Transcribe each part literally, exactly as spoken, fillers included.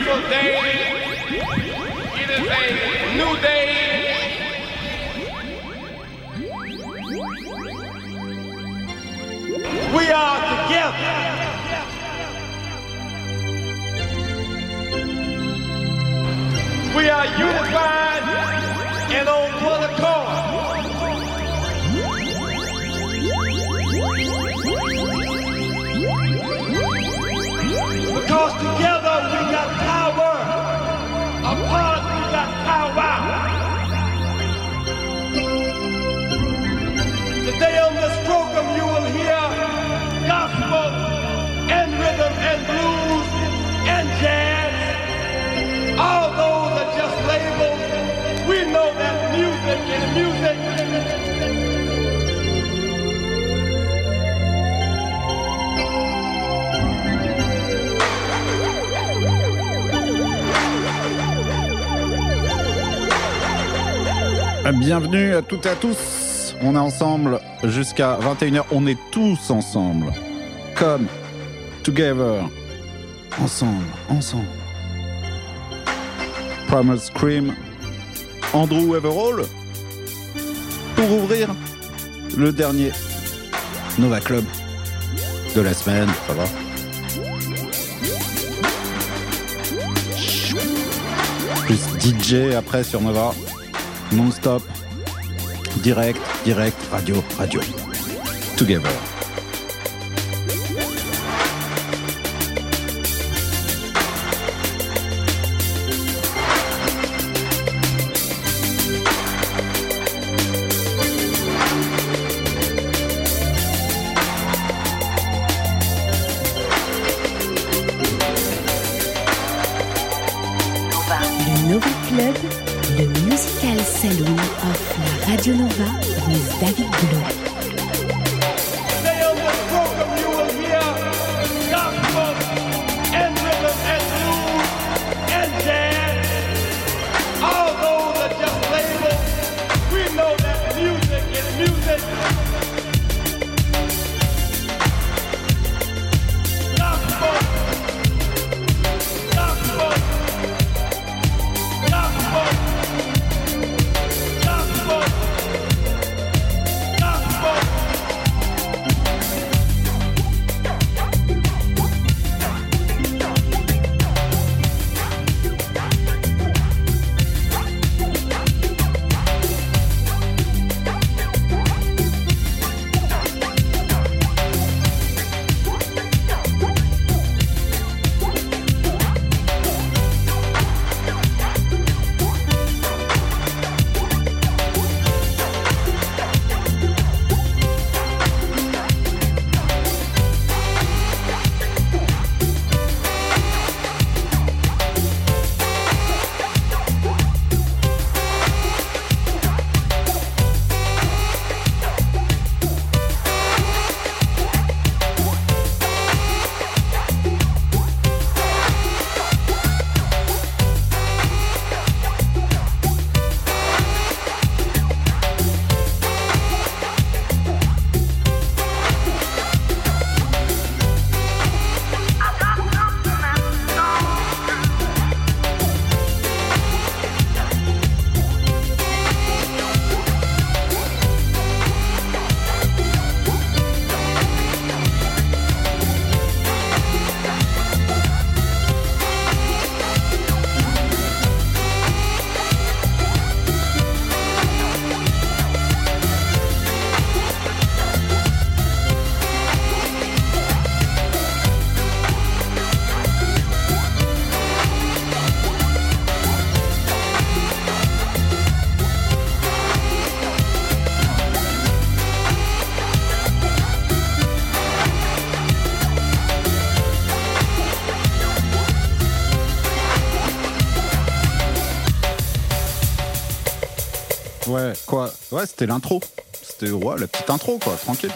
beautiful day. It is a new day. We are together. We are unified and on one accord. Because together we got power, apart we got power. Today on this program you will hear gospel and rhythm and blues and jazz. All those are just labels. We know that music is music. Bienvenue à toutes et à tous. On est ensemble jusqu'à vingt et une heures. On est tous ensemble. Come together. Ensemble, ensemble. Primal Scream. Andrew Everall. Pour ouvrir le dernier Nova Club de la semaine. Ça va? Plus D J après sur Nova. Non-stop, direct, direct, radio, radio, together. Le Nova Club, le musical saloon of la Radio Nova with David Blow. Today on this program you will hear gospel and rhythm and blues and jazz. All those are just labels. We know that music is music. Gospel, gospel, gospel. Ouais, quoi? Ouais, c'était l'intro. C'était ouais, la petite intro, quoi, tranquille.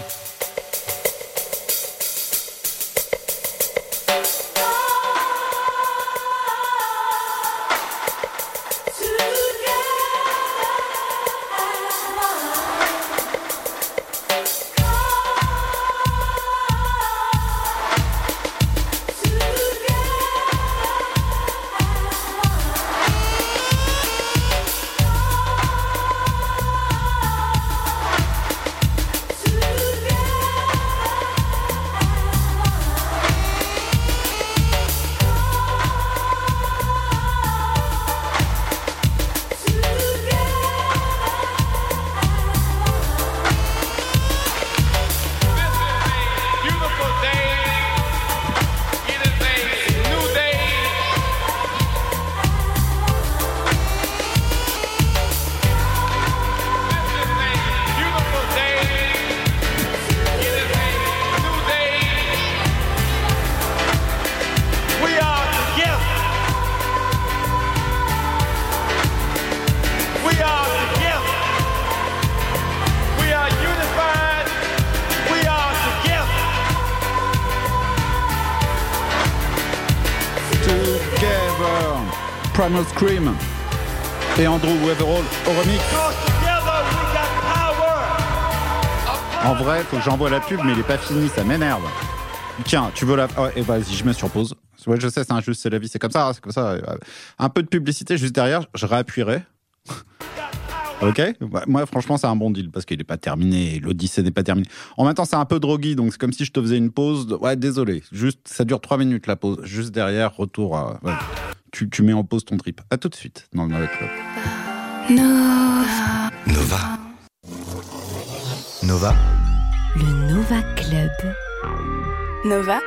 Primal Scream et Andrew Weatherall au remix. En vrai, faut que j'envoie la pub, mais il est pas fini, ça m'énerve. Tiens, tu veux la... Oh, et vas-y, je mets sur pause. Ouais, je sais, c'est injuste, c'est la vie, c'est comme ça, c'est comme ça. Un peu de publicité juste derrière, je réappuierai. Ok, moi franchement c'est un bon deal parce qu'il n'est pas terminé, l'Odyssée n'est pas terminée. En même temps c'est un peu droguy, donc c'est comme si je te faisais une pause. De... Ouais, désolé, juste ça dure trois minutes la pause. Juste derrière, retour à... Ouais. Tu, tu mets en pause ton trip. À tout de suite dans le Nova Club. Nova. Nova. Nova. Le Nova Club. Nova.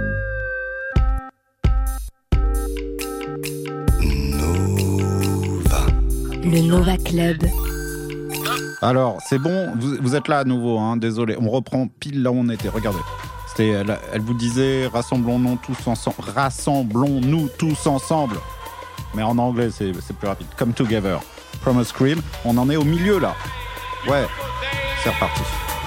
Nova. Le Nova Club. Alors, c'est bon, vous, vous êtes là à nouveau, hein, désolé. On reprend pile là où on était, regardez. C'était, elle, elle vous disait, rassemblons-nous tous ensemble. Rassemblons-nous tous ensemble. Mais en anglais, c'est, c'est plus rapide. Come together. Primal Scream. On en est au milieu, là. Ouais, c'est reparti.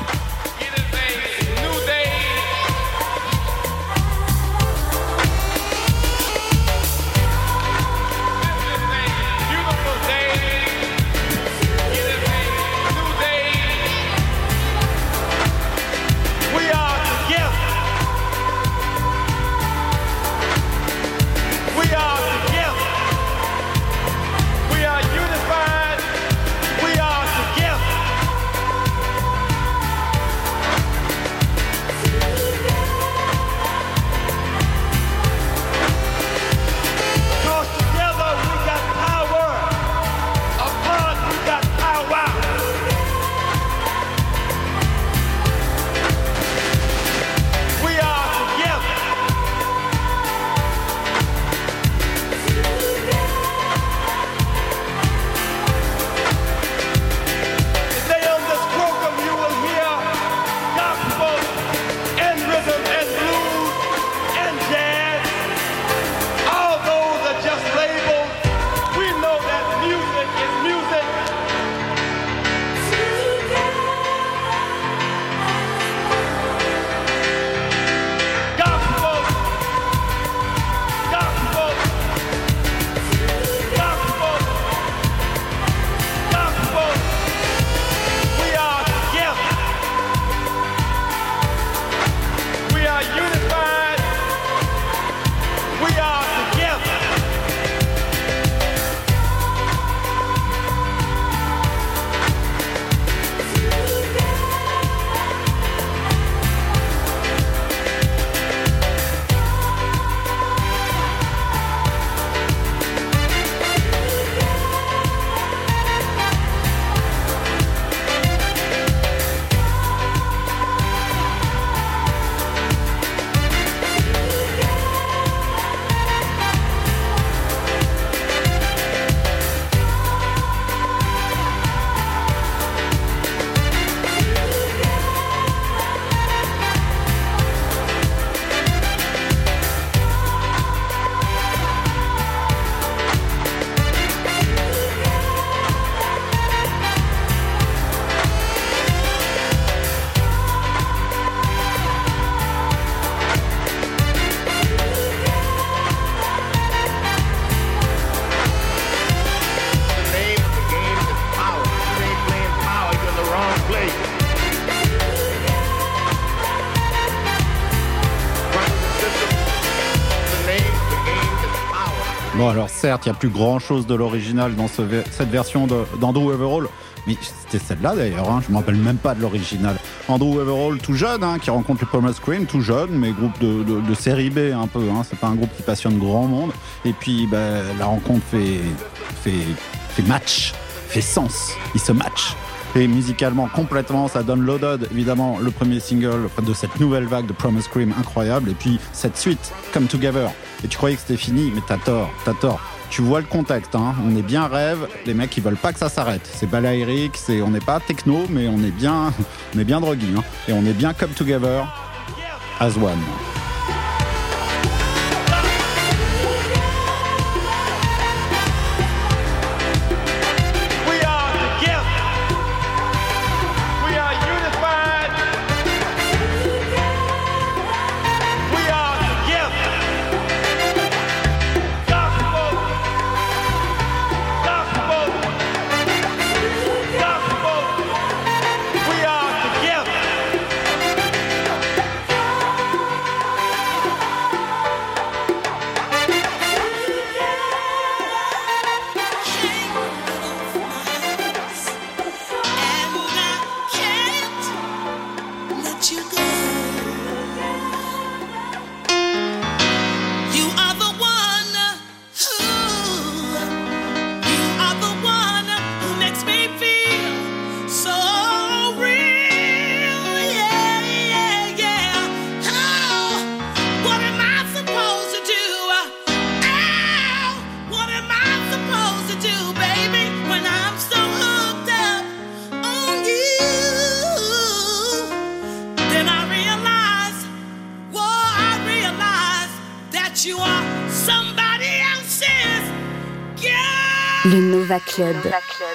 Bon, alors certes, il n'y a plus grand-chose de l'original dans ce, cette version de, d'Andrew Weatherall, mais c'était celle-là d'ailleurs, hein, je ne me rappelle même pas de l'original. Andrew Weatherall, tout jeune, hein, qui rencontre le Primal Scream, tout jeune, mais groupe de, de, de série B un peu, hein, c'est pas un groupe qui passionne grand monde. Et puis bah, la rencontre fait, fait, fait match, fait sens, ils se matchent. Et musicalement, complètement, ça donne Loaded, évidemment, le premier single de cette nouvelle vague de Primal Scream incroyable. Et puis cette suite, Come Together. Et tu croyais que c'était fini, mais t'as tort, t'as tort. Tu vois le contexte, hein. On est bien rêve, les mecs ils veulent pas que ça s'arrête. C'est balaïrique, c'est, on n'est pas techno, mais on est bien, on est bien drogué, hein. Et on est bien Come Together as one. Le Nova Club. Nova Club.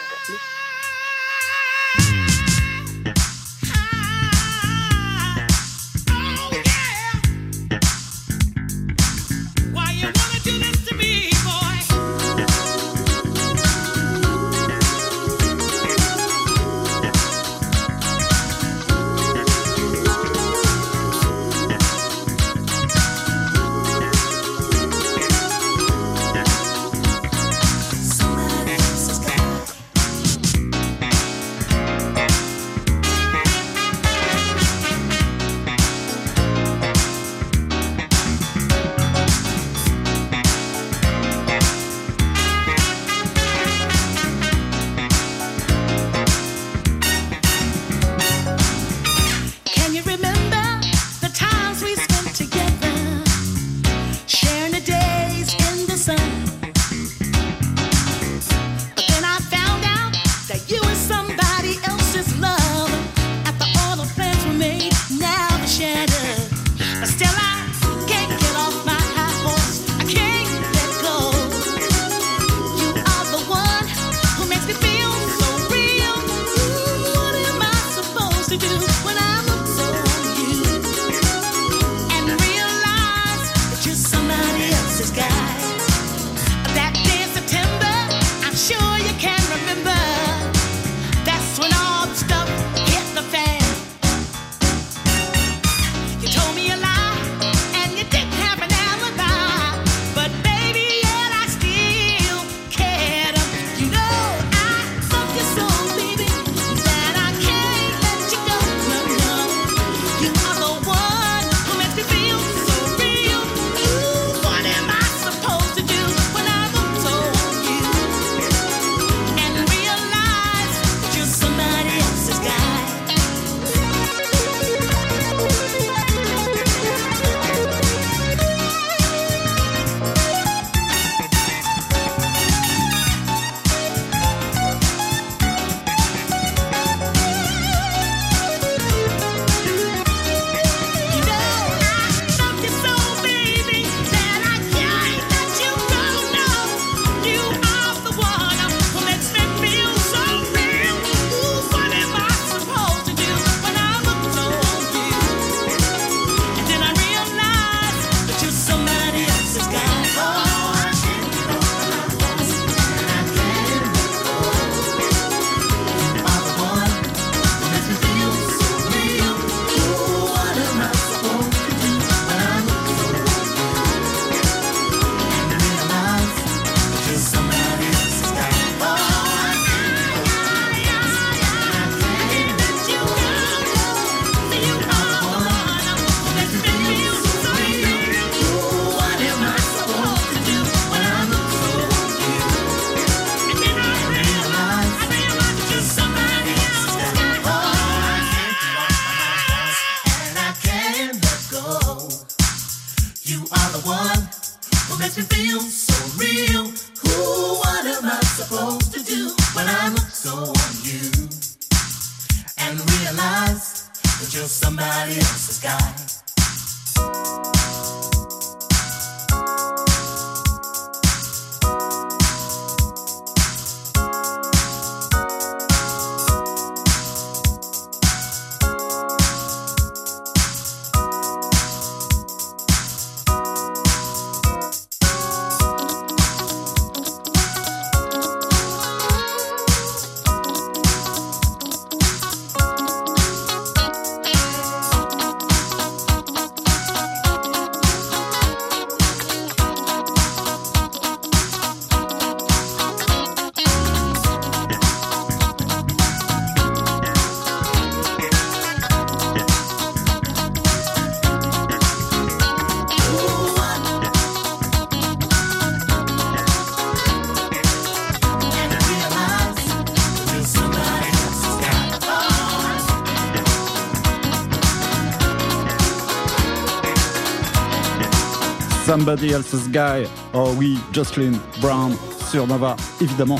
Somebody Else's Guy. Oh oui, Jocelyn Brown sur Nova, évidemment.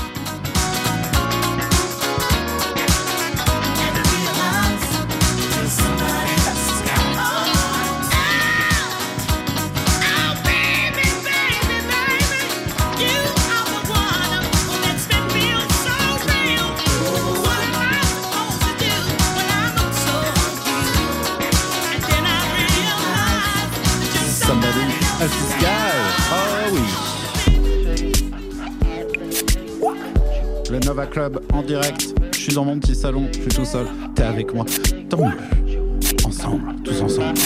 Elsa's Guy. Oh oui. Le Nova Club en direct. Je suis dans mon petit salon, je suis tout seul. T'es avec moi. Tant mieux. Ensemble, tous ensemble.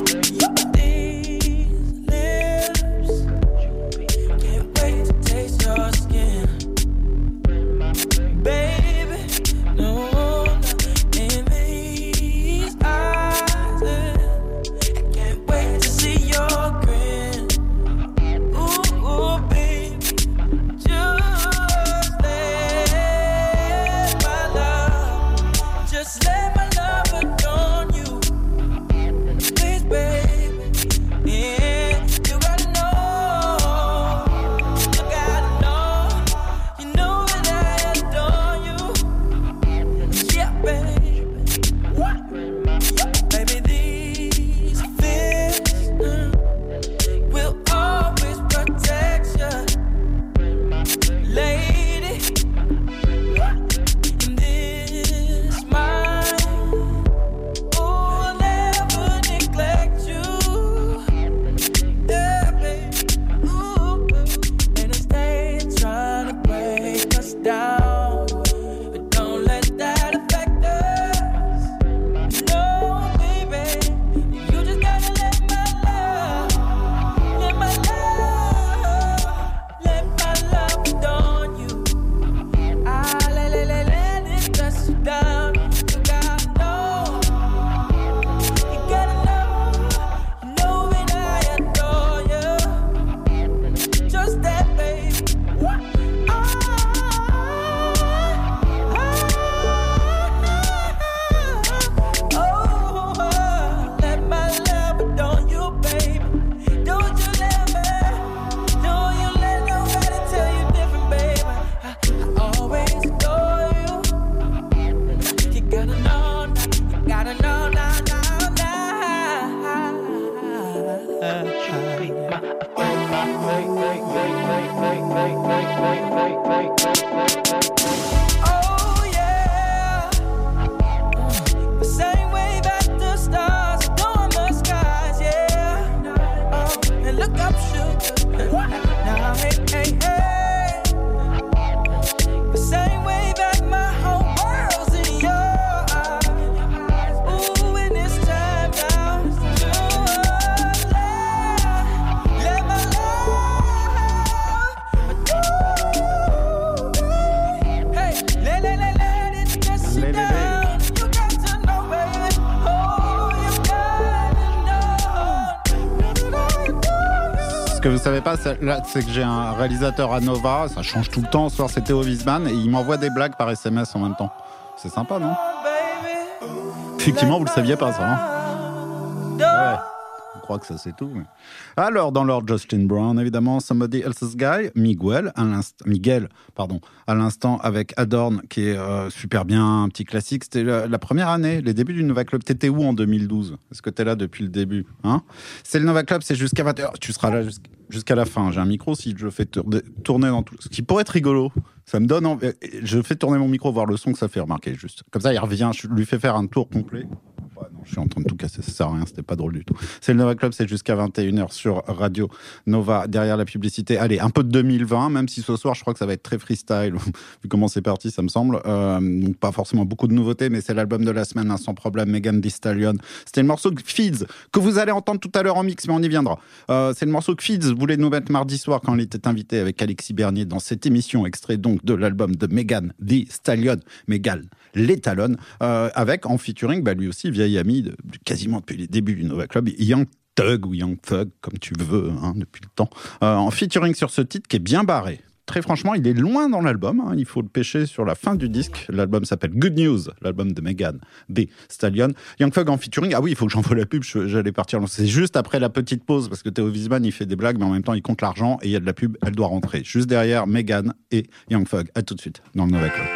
Ce que vous savez pas, c'est, là, c'est que j'ai un réalisateur à Nova, ça change tout le temps. Ce soir, c'est Théo Wiesmann et il m'envoie des blagues par S M S en même temps. C'est sympa, non ? Effectivement, vous le saviez pas, ça. Hein ouais. Je crois que ça, c'est tout. Mais... Alors, dans l'ordre, Justin Brown, évidemment, Somebody Else's Guy, Miguel, à l'instant, Miguel, pardon, à l'instant avec Adorn, qui est euh, super bien, un petit classique. C'était la, la première année, les débuts du Nova Club. T'étais où en deux mille douze ? Est-ce que t'es là depuis le début, hein ? C'est le Nova Club, c'est jusqu'à vingt heures. Tu seras là jusqu'à, jusqu'à la fin. J'ai un micro, si je fais tourner, tourner dans tout... Ce qui pourrait être rigolo, ça me donne envie. Je fais tourner mon micro, voir le son que ça fait remarquer, juste. Comme ça, il revient, je lui fais faire un tour complet. Ouais, non, je suis en train de tout casser, ça sert à rien, c'était pas drôle du tout. C'est le Nova Club, c'est jusqu'à vingt et une heures sur Radio Nova, derrière la publicité. Allez, un peu de deux mille vingt, même si ce soir, je crois que ça va être très freestyle, vu comment c'est parti, ça me semble. Euh, donc pas forcément beaucoup de nouveautés, mais c'est l'album de la semaine, hein, sans problème, Megan Thee Stallion. C'était le morceau que Feeds, que vous allez entendre tout à l'heure en mix, mais on y viendra. Euh, c'est le morceau que Feeds voulait nous mettre mardi soir quand il était invité avec Alexis Bernier dans cette émission, extrait donc de l'album de Megan Thee Stallion, Megan l'étalonne, euh, avec en featuring, bah, lui aussi, vieil ami, de, de, quasiment depuis les débuts du Nova Club, Young Thug ou Young Thug, comme tu veux, hein, depuis le temps, euh, en featuring sur ce titre qui est bien barré. Très franchement, il est loin dans l'album, hein, il faut le pêcher sur la fin du disque. L'album s'appelle Good News, l'album de Megan Thee Stallion. Young Thug en featuring, ah oui, il faut que j'envoie la pub, je, j'allais partir. C'est juste après la petite pause, parce que Théo Wiesmann, il fait des blagues, mais en même temps, il compte l'argent, et il y a de la pub, elle doit rentrer. Juste derrière, Megan et Young Thug. À tout de suite, dans le Nova Club.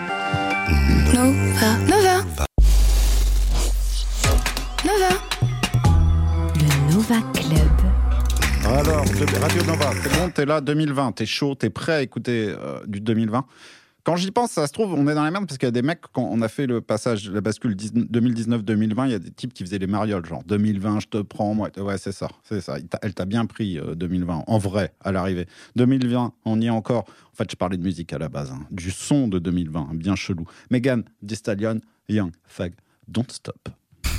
Nova, Nova, Nova, Le Nova Club. Alors, Radio Nova, c'est bon, t'es là, deux mille vingt, t'es chaud, t'es prêt à écouter euh, du deux mille vingt ? quand j'y pense, ça se trouve, on est dans la merde parce qu'il y a des mecs, quand on a fait le passage, la bascule deux mille dix-neuf deux mille vingt, il y a des types qui faisaient les marioles, genre deux mille vingt, je te prends, moi. Ouais, c'est ça, c'est ça. Elle t'a bien pris, euh, deux mille vingt, en vrai, à l'arrivée. deux mille vingt, on y est encore. En fait, je parlais de musique à la base, hein, du son de deux mille vingt, bien chelou. Megan Thee Stallion, Young Thug, Don't Stop.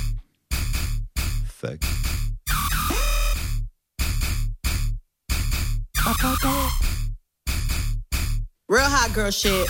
Thug. Real hot girl shit.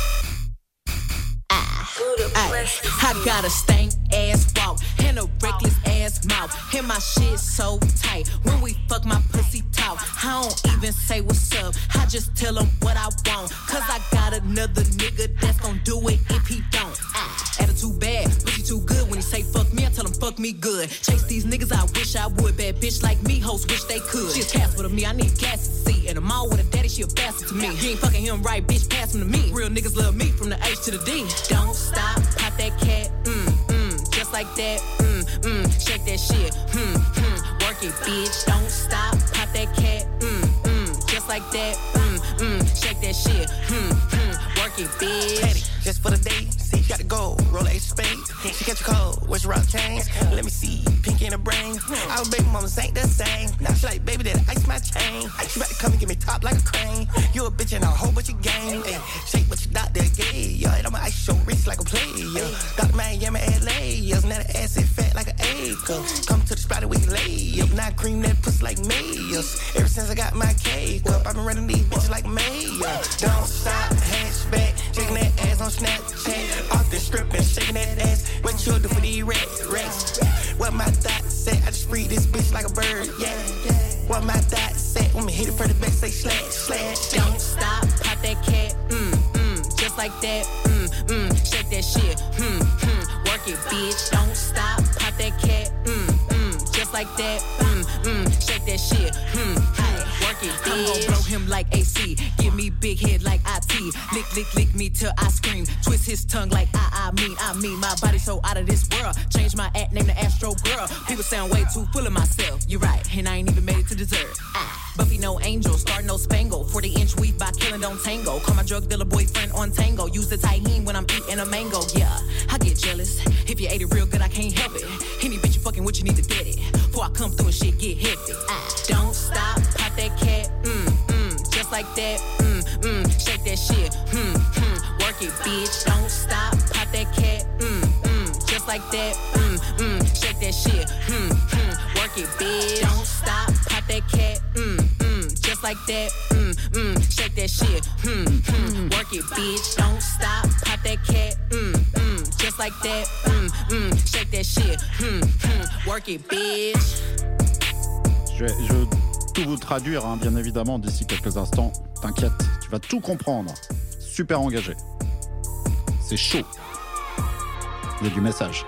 Ah, ay, I got a stank ass walk and a reckless ass mouth. And my shit so tight. When we fuck, my pussy talk. I don't even say what's up. I just tell him what I want. Cause I got another nigga that's gon' do it if he don't. Ah, attitude bad, pussy too good. When he say fuck me, I tell him fuck me good. Chase these niggas, I wish I would. Bad bitch like me, hoes wish they could. She a Casper to me, I need gas to see. And I'm all with a daddy, she a bastard to me. You ain't fucking him right, bitch, pass him to me. Real niggas love me from the H to the D. Don't stop, pop that cat, mm, mm, just like that, mm, mm, shake that shit, mm, mm, work it, bitch. Don't stop, pop that cat, mm, mm, just like that, mm, mm, shake that shit, mm, mm, work it, bitch. Just for the day, see, you got to go, roll a spade. She catch a cold, where's your rock chains? Let me see, pink in the brain. Our baby mamas ain't the same. Now she like, baby, that ice my chain. She about to come and get me top like a crane. You a bitch and a whole bunch of game. Ay, shake what your doctor gave. Yeah, and I'ma ice your wrist like a player. Doctor Miami, L A. Yeah, now the ass is fat like an acre. Come to the spot where you lay up. Now I cream that pussy like mayors. Ever since I got my cake up, I've been running these bitches like mayor. Don't stop, hatchback, shaking that ass on Snapchat, off the strip and shaking that ass. What you do for these rats, rats? What my thought said, I just free this bitch like a bird, yeah, yeah. What my thought said, when me hit it for the back, say slash, slash. Don't stop, pop that cat, mm, mm, just like that, mm, mm, shake that shit, mm, mm, work it, bitch. Don't stop, pop that cat, mm, mm, just like that, mm, mm, shake that shit, mm, mm, work it, bitch. I'm gon' blow him like A C, give me big head like I T, lick, lick, lick me till I scream, twist his tongue like I, I mean, I mean, my body so out of this world, change my act, name the Astro Girl, people sound way too full of myself, you're right, and I ain't even made it to dessert, ah, Buffy no angel, star no spangle, forty inch weave by killing don't tango, call my drug dealer boyfriend on tango, use the tahini when I'm eating a mango, yeah, I get jealous, if you ate it real good I can't help it, any bitch you fucking with you need to get it, before I come through and shit get hectic, ah, don't stop, pop that cat, mm, mm, just like that, mm, mm, shake that shit, mm, mm, work it, bitch. Don't stop, pop that cat, mm, mm, just like that, mm, mm, shake that shit, mm, mm, work it, bitch. Don't stop, pop that cat, mm, mm, just like that, mm, mm, shake that shit, mm, mm, work it, bitch. Don't stop, pop that cat, mm, mm, just like that, mm, mm, shake that shit, mm, mm, work it, bitch. Je vais, je vais tout vous traduire, hein, bien évidemment, d'ici quelques instants. T'inquiète, tu vas tout comprendre. Super engagé. C'est chaud. Il y a du message.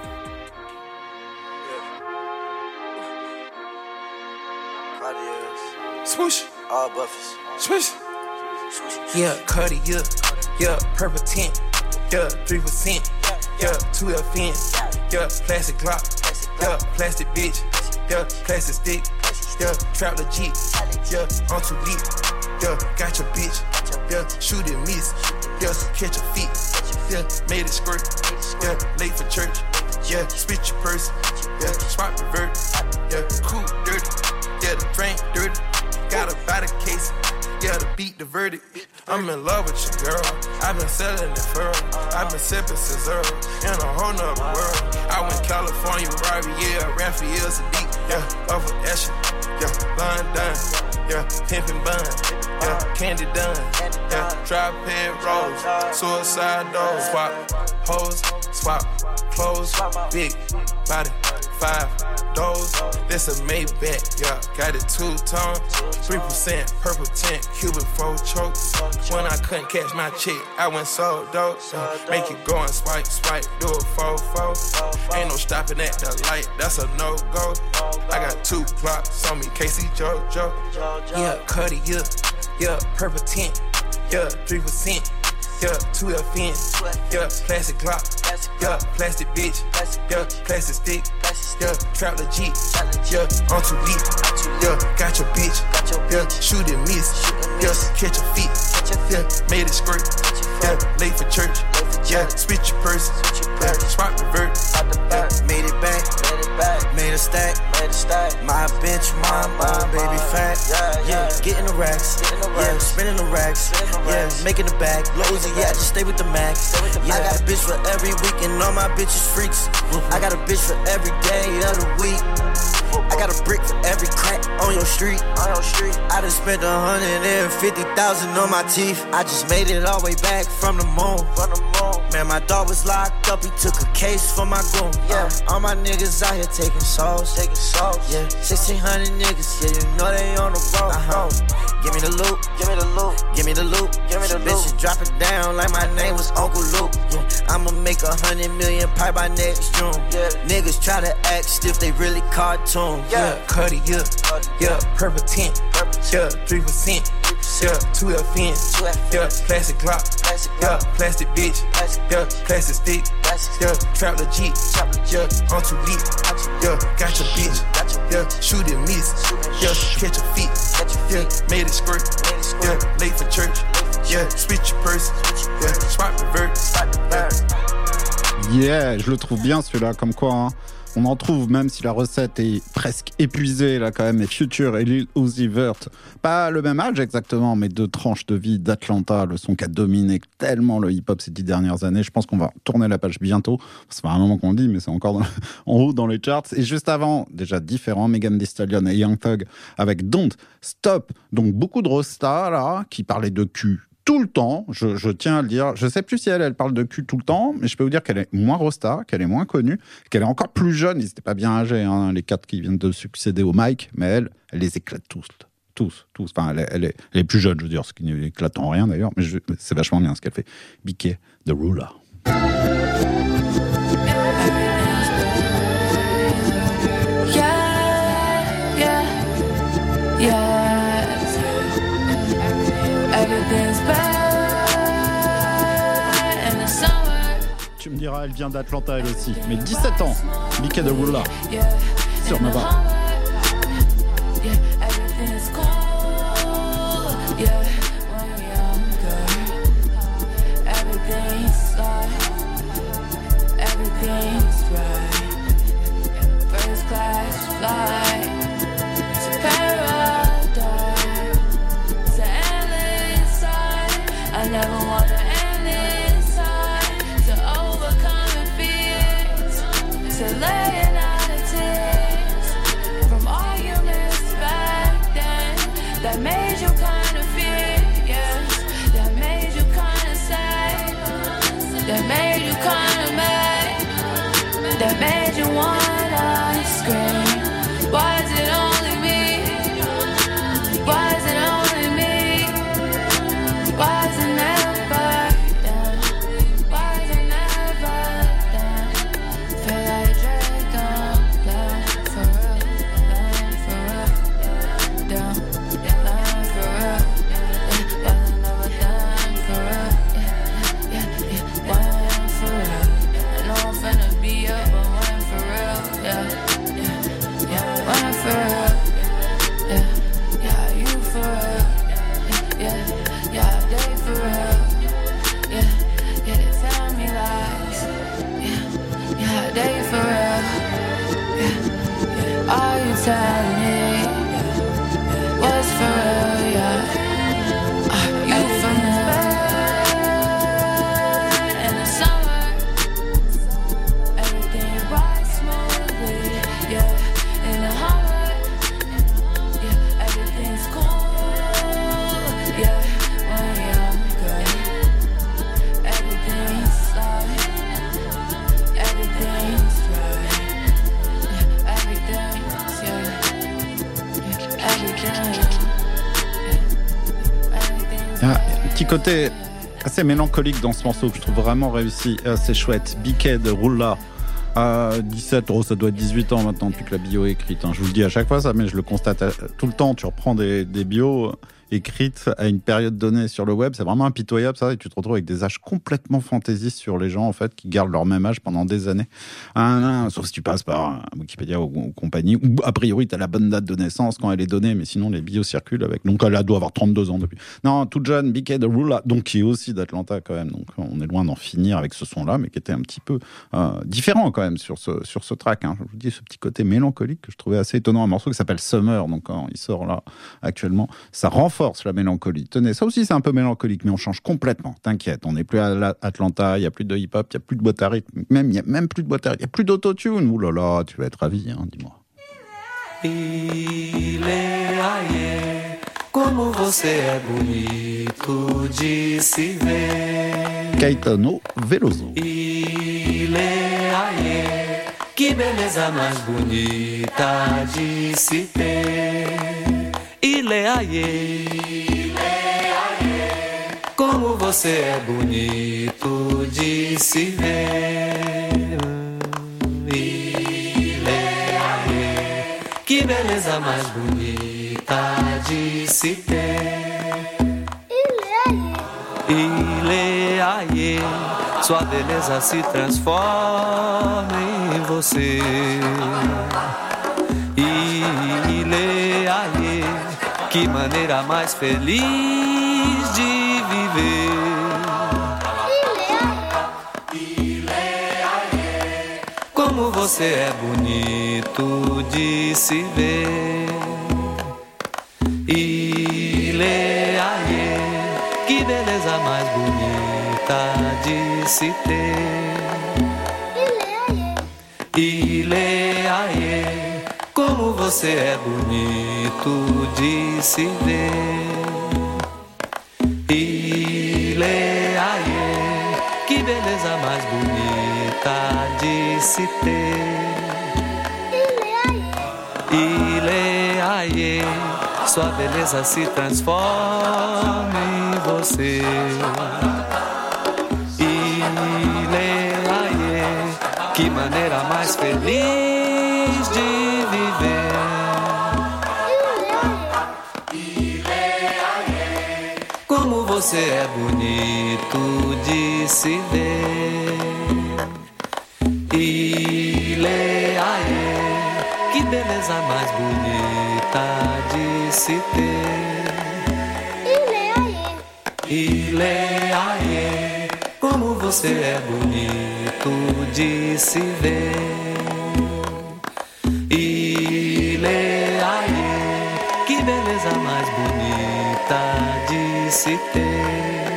Swoosh. All buffers. Swoosh. Yeah, Cuddy, yeah. Yeah, purple tint. Yeah, three percent. Yeah, two L fence. Yeah, plastic Glock. Yeah, plastic bitch. Yeah, plastic stick. Yeah, trap legit. Yeah, I'm too lit. Yeah, got your bitch. Yeah, shoot and miss. Yeah, catch a feet. Yeah, made it squirt. Yeah, late for church. Yeah, spit your purse. Yeah, spot revert. Yeah, cool dirty. Yeah, the drink dirty. Got a body case. Yeah, to beat the verdict. I'm in love with you, girl. I've been selling it for her. I've been sipping scissor in a whole nother world. I went California, Riviera, Raphael Sadiq. Yeah, over Esher. Yeah, London. Yeah, pimpin' bun. Yeah, candy done. Yeah, tripod rolls. Suicide doors. Swap hoes. Swap clothes. Big body. Five doors. This a Maybach. Yeah, got it two-tone. Three percent purple tint. Cuban four chokes. When I couldn't catch my chick, I went so dope. Uh, make it go and swipe, swipe. Do a four-four. Ain't no stopping at the light. That's a no-go. I got two clocks on me. Casey JoJo. Yeah, Cuddy, yeah. Yeah, purple tint. Yeah, three percent. Yeah, two L fence. Yeah, plastic Glock. Yeah, plastic bitch. Yeah, plastic stick. Yeah, trap legit. Yeah, I'm too lit. Yeah, got your bitch. Yeah, shoot and miss. Yeah, catch a feet. Yeah, made it squirt. yeah, late for church, yeah, switch your purse, yeah, spot revert, yeah, made it back, made a stack, my bitch, my mom, baby fat, yeah, getting the racks, yeah, spinning the racks, yeah, making the bag, loads, yeah, just stay with the max, yeah, I got a bitch for every week and all my bitches freaks, I got a bitch for every day of the week. I got a brick for every crack on your street. On your street. I done spent a hundred and fifty thousand on my teeth. I just made it all the way back from the moon. From the moon. Man, my dog was locked up. He took a case for my goon. Yeah. Uh, all my niggas out here taking sauce. Taking sauce. Yeah. Sixteen hundred niggas. Yeah, you know they on the road. Uh-huh. Give me the loot. Give me the loot. Give me the loot. Give me the loot. Bitches drop it down like my name was Uncle Luke. Yeah. I'ma make a hundred million pie by next June. Yeah. Niggas try to act stiff. They really cartoon. Yeah, Cuddy, yeah, yeah, purple tint, yeah, three percent, yeah, two F N, yeah, plastic Glock, yeah, plastic bitch, yeah, plastic stick, yeah, trap legit, yeah, on too lit, yeah, got your bitch, yeah, shoot and miss, yeah, catch a feet, yeah, made it squirt, yeah, late for church, yeah, switch your purse, yeah, spot revert, yeah. Yeah, je le trouve bien celui-là, comme quoi, hein. On en trouve même si la recette est presque épuisée là quand même. Et Future et Lil Uzi Vert, pas le même âge exactement, mais deux tranches de vie d'Atlanta, le son qui a dominé tellement le hip-hop ces dix dernières années. Je pense qu'on va tourner la page bientôt. Ça fait un moment qu'on le dit, mais c'est encore dans, en haut dans les charts. Et juste avant, déjà différent, Megan Thee Stallion et Young Thug avec Don't Stop. Donc beaucoup de rosta là qui parlaient de cul tout le temps, je, je tiens à le dire. Je sais plus si elle, elle parle de cul tout le temps, mais je peux vous dire qu'elle est moins rosta, qu'elle est moins connue, qu'elle est encore plus jeune. Ils n'étaient pas bien âgés, hein, les quatre qui viennent de succéder au mic, mais elle, elle les éclate tous. Tous, tous. Enfin, elle est, elle est, elle est plus jeune, je veux dire, ce qui n'éclate en rien d'ailleurs, mais je, c'est vachement bien ce qu'elle fait. B K, The Ruler. Yeah, yeah, yeah. Tu me diras, elle vient d'Atlanta elle aussi, mais dix-sept ans, B K The Ruler, sur Nova. I never want to end inside, to overcome the fears, to laying out the tears from arguments back then that made you kind of furious, that made you kind of sad, that made you kind of mad, that made you wanna scream. Was it only me? Was it only me? Was it never done? Was it never done? Feel like Drake done, done for real, done for real, done, done for real. Was it never done for real? Yeah, yeah, yeah, one for real. I know I'm finna be up, but one for real, yeah, yeah, yeah, one for real. Yeah, yeah, you for real. Yeah, yeah, they for real. Yeah, yeah, they tell me lies. Yeah, yeah, they for real. Yeah, yeah, all you tell me was for real. Yeah, are you for real? In the summer, everything rides smoothly. Yeah, in the Hummer, yeah, everything's cool. Yeah, when you're good, everything's right, everything's right, yeah, everything's, yeah, yeah, everything, yeah, everything's Ah, right. un petit côté assez mélancolique dans ce morceau que je trouve vraiment réussi, assez chouette. B K The Ruler. À dix-sept, oh, ça doit être dix-huit ans maintenant depuis que la bio est écrite. Hein. Je vous le dis à chaque fois ça, mais je le constate à, tout le temps. Tu reprends des, des bios, écrites à une période donnée sur le web. C'est vraiment impitoyable ça, et tu te retrouves avec des âges complètement fantaisistes sur les gens en fait qui gardent leur même âge pendant des années. Ah, sauf si tu passes par Wikipédia ou, ou compagnie, ou a priori tu as la bonne date de naissance quand elle est donnée, mais sinon les bios circulent avec. Donc elle doit avoir trente-deux ans depuis. Non, toute jeune, B K The Ruler, donc qui est aussi d'Atlanta quand même. Donc on est loin d'en finir avec ce son-là, mais qui était un petit peu euh, différent quand même sur ce sur ce track. Hein. Je vous dis ce petit côté mélancolique que je trouvais assez étonnant. Un morceau qui s'appelle Summer, donc quand il sort là actuellement, ça renforce la mélancolie. Tenez, ça aussi c'est un peu mélancolique, mais on change complètement. T'inquiète, on n'est plus à Atlanta, il y a plus de hip-hop, il y a plus de boîte à rythme, même il y a même plus de boîte à rythme, il y a plus d'autotune. Ouh là là, tu vas être ravi, hein, dis-moi. Ileaie, como você é bonito de se ver. Caetano Veloso. Ileaie, que beleza mais bonita de se ter. Ileaie, Ileaie, como você é bonito de se ver. Ileaie, que beleza mais bonita de se ter. Ileaie, sua beleza se transforma em você. Ileaie, que maneira mais feliz de viver. Ileaie, como você é bonito de se ver. Ileaie, que beleza mais bonita de se ter. Ileaie, como você é bonito de se ver. Ileaie, que beleza mais bonita de se ter. Ileaie, sua beleza se transforma em você. Ileaie, que maneira mais feliz de viver. Ileaie, como você é bonito de se ver. Ileaie, que beleza mais bonita de se ter. Ileaie, como você é bonito de se ver. Ileaie, que beleza mais bonita de se ter.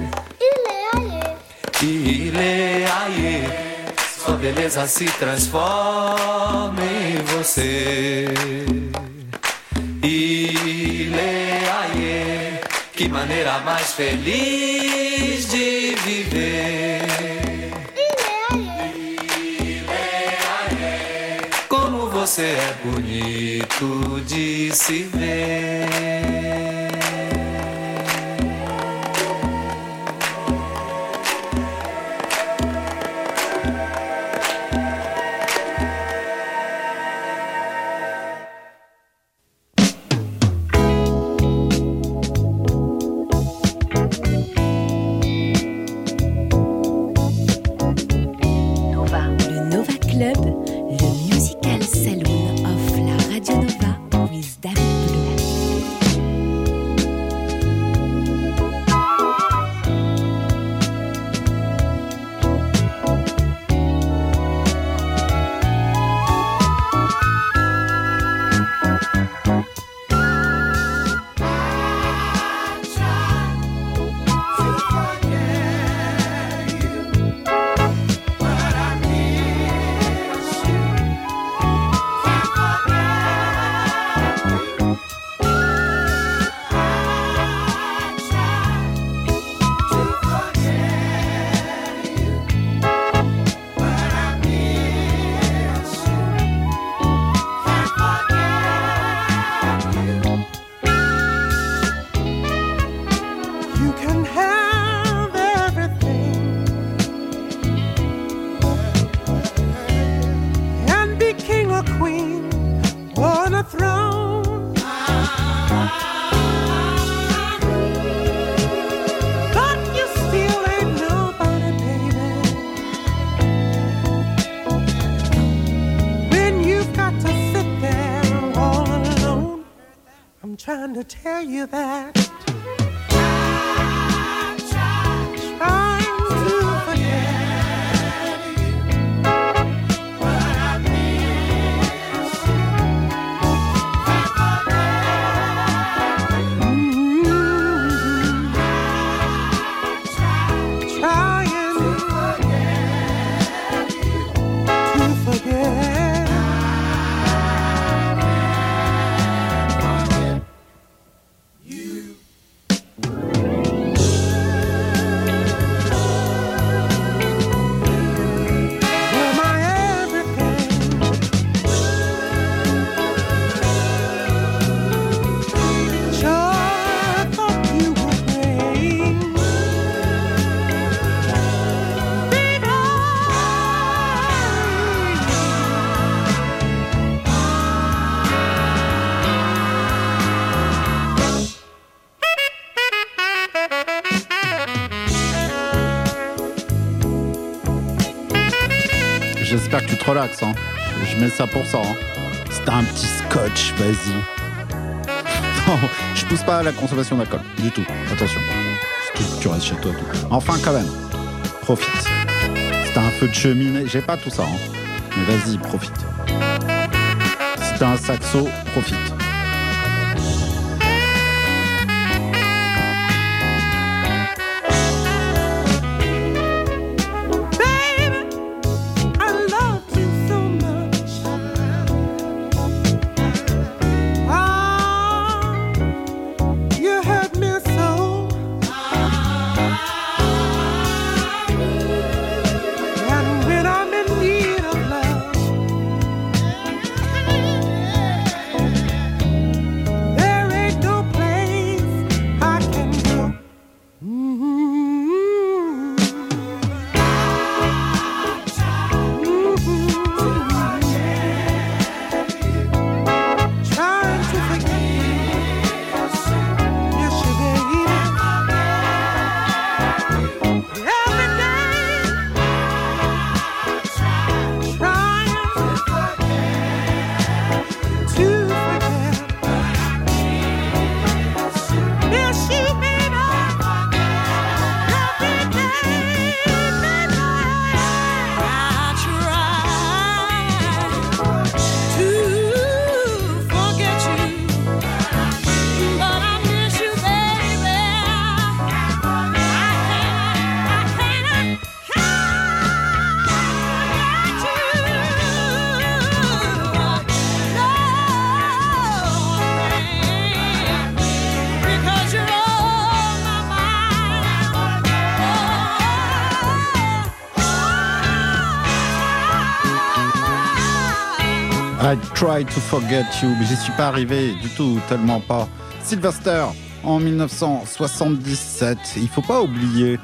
Ileaie, sua beleza se transforma em você. Ileaie, que maneira mais feliz de viver. Ileaie, como você é bonito de se ver. Queen on a throne. trying to tell you that. J'espère que tu te relaxes. Hein. Je mets ça pour ça. Hein. C'est un petit scotch, vas-y. Non, je pousse pas à la consommation d'alcool, du tout. Attention. Tout, tu restes chez toi. Tout. Enfin, quand même, profite. C'est un feu de cheminée. J'ai pas tout ça. Hein. Mais vas-y, profite. Si t'as un saxo, profite. I try to forget you, mais j'y suis pas arrivé du tout, tellement pas. Sylvester, en dix-neuf cent soixante-dix-sept, il faut pas oublier,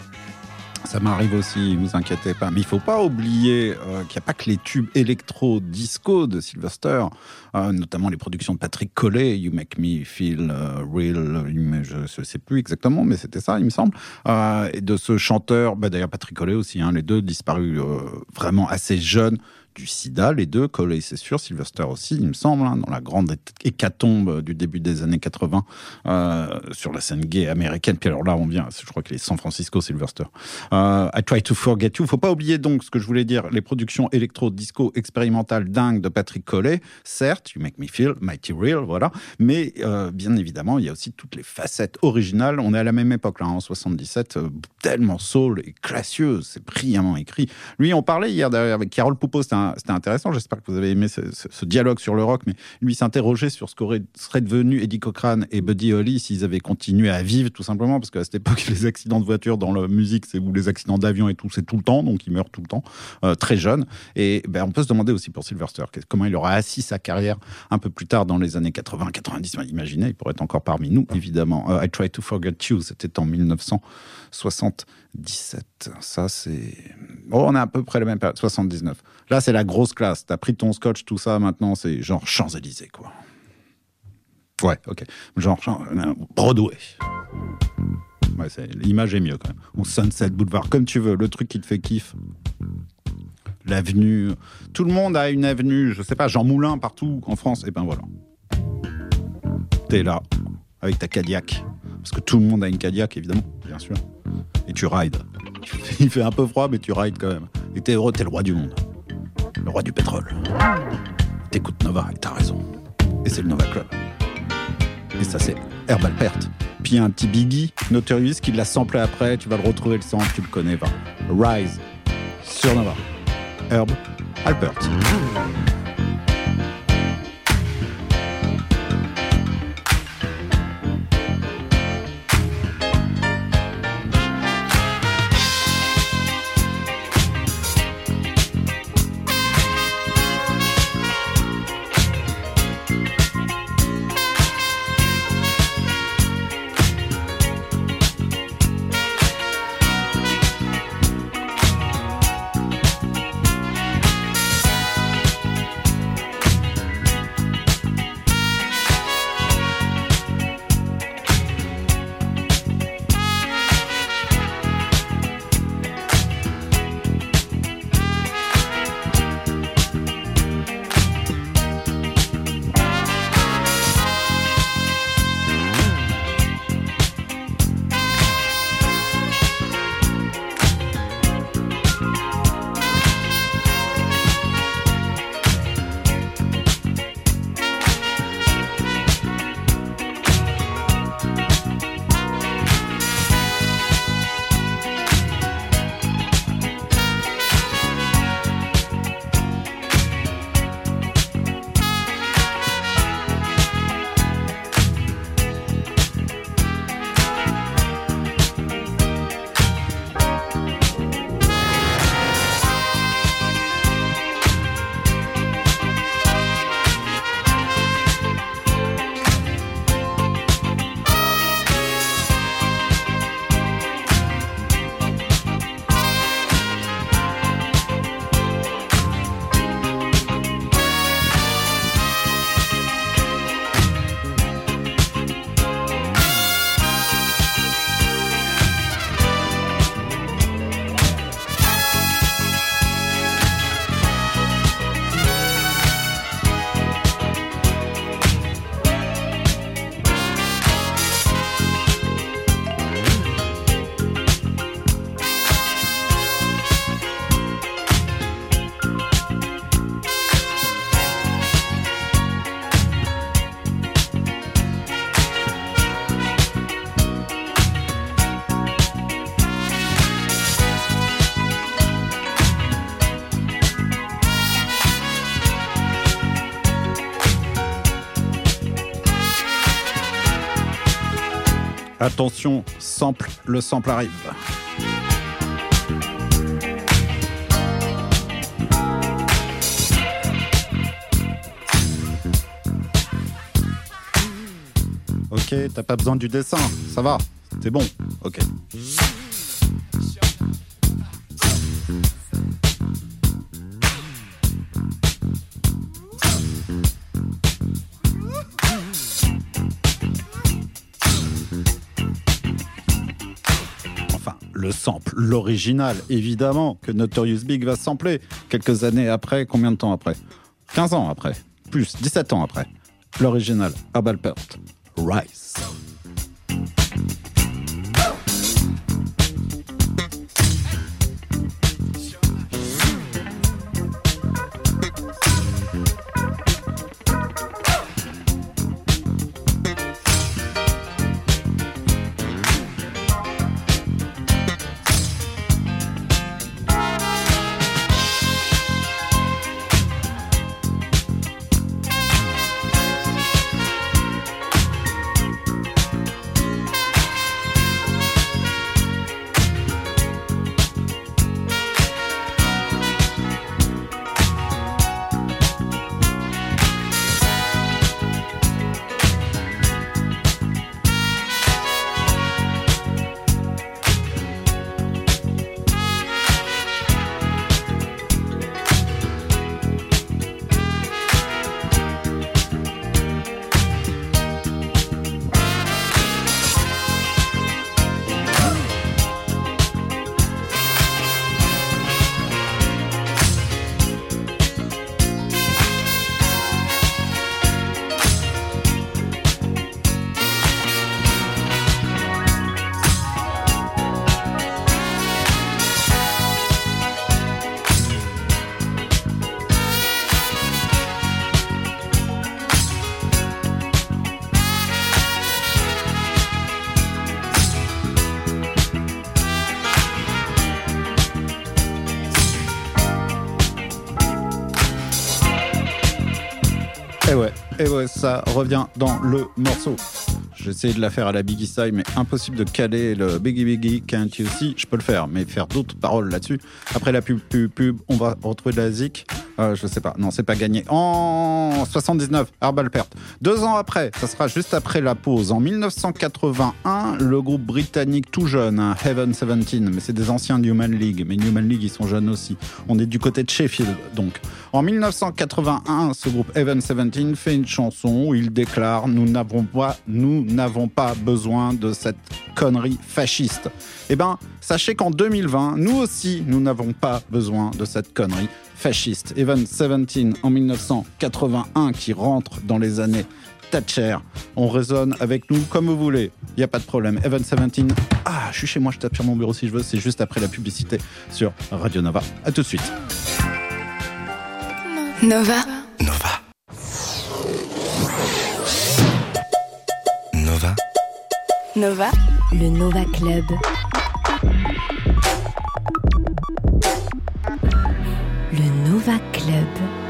ça m'arrive aussi, vous inquiétez pas, mais il faut pas oublier euh, qu'il n'y a pas que les tubes électro-disco de Sylvester, euh, notamment les productions de Patrick Collet, You Make Me Feel uh, Real, je ne sais plus exactement, mais c'était ça, il me semble, euh, et de ce chanteur, bah, d'ailleurs Patrick Collet aussi, hein, les deux disparus euh, vraiment assez jeunes, du sida, les deux, Collet c'est sûr, Sylvester aussi, il me semble, hein, dans la grande hécatombe du début des années quatre-vingts, euh, sur la scène gay américaine. Puis alors là, on vient, je crois qu'il est San Francisco, Sylvester. Euh, I Try to Forget You. Faut pas oublier donc ce que je voulais dire, les productions électro-disco expérimentales dingues de Patrick Collet. Certes, You Make Me Feel Mighty Real, voilà. Mais euh, bien évidemment, il y a aussi toutes les facettes originales. On est à la même époque, là, en soixante-dix-sept, euh, tellement soul et classieux, c'est brillamment écrit. Lui, on parlait hier d'ailleurs avec Carole Poupeau, c'était un C'était intéressant, j'espère que vous avez aimé ce, ce, ce dialogue sur le rock, mais lui s'interrogeait sur ce qu'auraient serait devenu Eddie Cochran et Buddy Holly s'ils avaient continué à vivre, tout simplement, parce qu'à cette époque, les accidents de voiture dans la musique, c'est, ou les accidents d'avion et tout, c'est tout le temps, donc ils meurent tout le temps, euh, très jeunes. Et ben, on peut se demander aussi pour Sylvester, comment il aura assis sa carrière un peu plus tard dans les années quatre-vingts quatre-vingt-dix. Imaginez, il pourrait être encore parmi nous, évidemment. Uh, I Try to Forget You, c'était en dix-neuf cent soixante-dix-sept. Ça, c'est... Oh, on est à peu près la même période, soixante-dix-neuf. Là, c'est la grosse classe. T'as pris ton scotch, tout ça, maintenant, c'est genre Champs-Élysées, quoi. Ouais, ok. Genre, genre Broadway. Ouais, c'est... l'image est mieux, quand même. Ou Sunset Boulevard, comme tu veux. Le truc qui te fait kiff. L'avenue... Tout le monde a une avenue, je sais pas, Jean Moulin, partout en France. Et ben voilà. T'es là. avec ta Cadillac. Parce que tout le monde a une Cadillac, évidemment, bien sûr. Et tu rides. Il fait un peu froid, mais tu rides quand même. Et t'es heureux, t'es le roi du monde. Le roi du pétrole. T'écoutes Nova, et t'as raison. Et c'est le Nova Club. Et ça, c'est Herb Alpert. Puis il y a un petit Biggie, Notorious, qui l'a samplé après. Tu vas le retrouver, le sample, tu le connais, va. Rise, sur Nova. Herb Alpert. Attention, sample, le sample arrive. Ok, t'as pas besoin du dessin, ça va, c'est bon, ok. Le sample, l'original, évidemment, que Notorious Big va sampler quelques années après, combien de temps après ? quinze ans après, plus, dix-sept ans après. L'original, Herb Alpert, Rise. ouais, ça revient dans le morceau. J'ai essayé de la faire à la Biggie Style, mais impossible de caler le Biggie Biggie Can't You See. Je peux le faire, mais faire d'autres paroles là-dessus. Après la pub, pub, pub, on va retrouver de la zik. Euh, je sais pas, non, c'est pas gagné. En soixante-dix-neuf, Herbal Pert. Deux ans après, ça sera juste après la pause. En mille neuf cent quatre-vingt-un, le groupe britannique tout jeune, hein, Heaven dix-sept, mais c'est des anciens de Human League. Mais Human League, ils sont jeunes aussi. On est du côté de Sheffield, donc. En mille neuf cent quatre-vingt-un, ce groupe Heaven dix-sept fait une chanson où il déclare « Nous n'avons pas, nous n'avons pas besoin de cette connerie fasciste ». Eh ben, sachez qu'en deux mille vingt, nous aussi, nous n'avons pas besoin de cette connerie fasciste. Heaven dix-sept en mille neuf cent quatre-vingt-un qui rentre dans les années Thatcher. On résonne avec nous comme vous voulez. Il n'y a pas de problème. Heaven dix-sept. Ah, je suis chez moi, je tape sur mon bureau si je veux. C'est juste après la publicité sur Radio Nova. À tout de suite. Nova. Nova. Nova. Nova. Le Nova Club. Le Nova Club.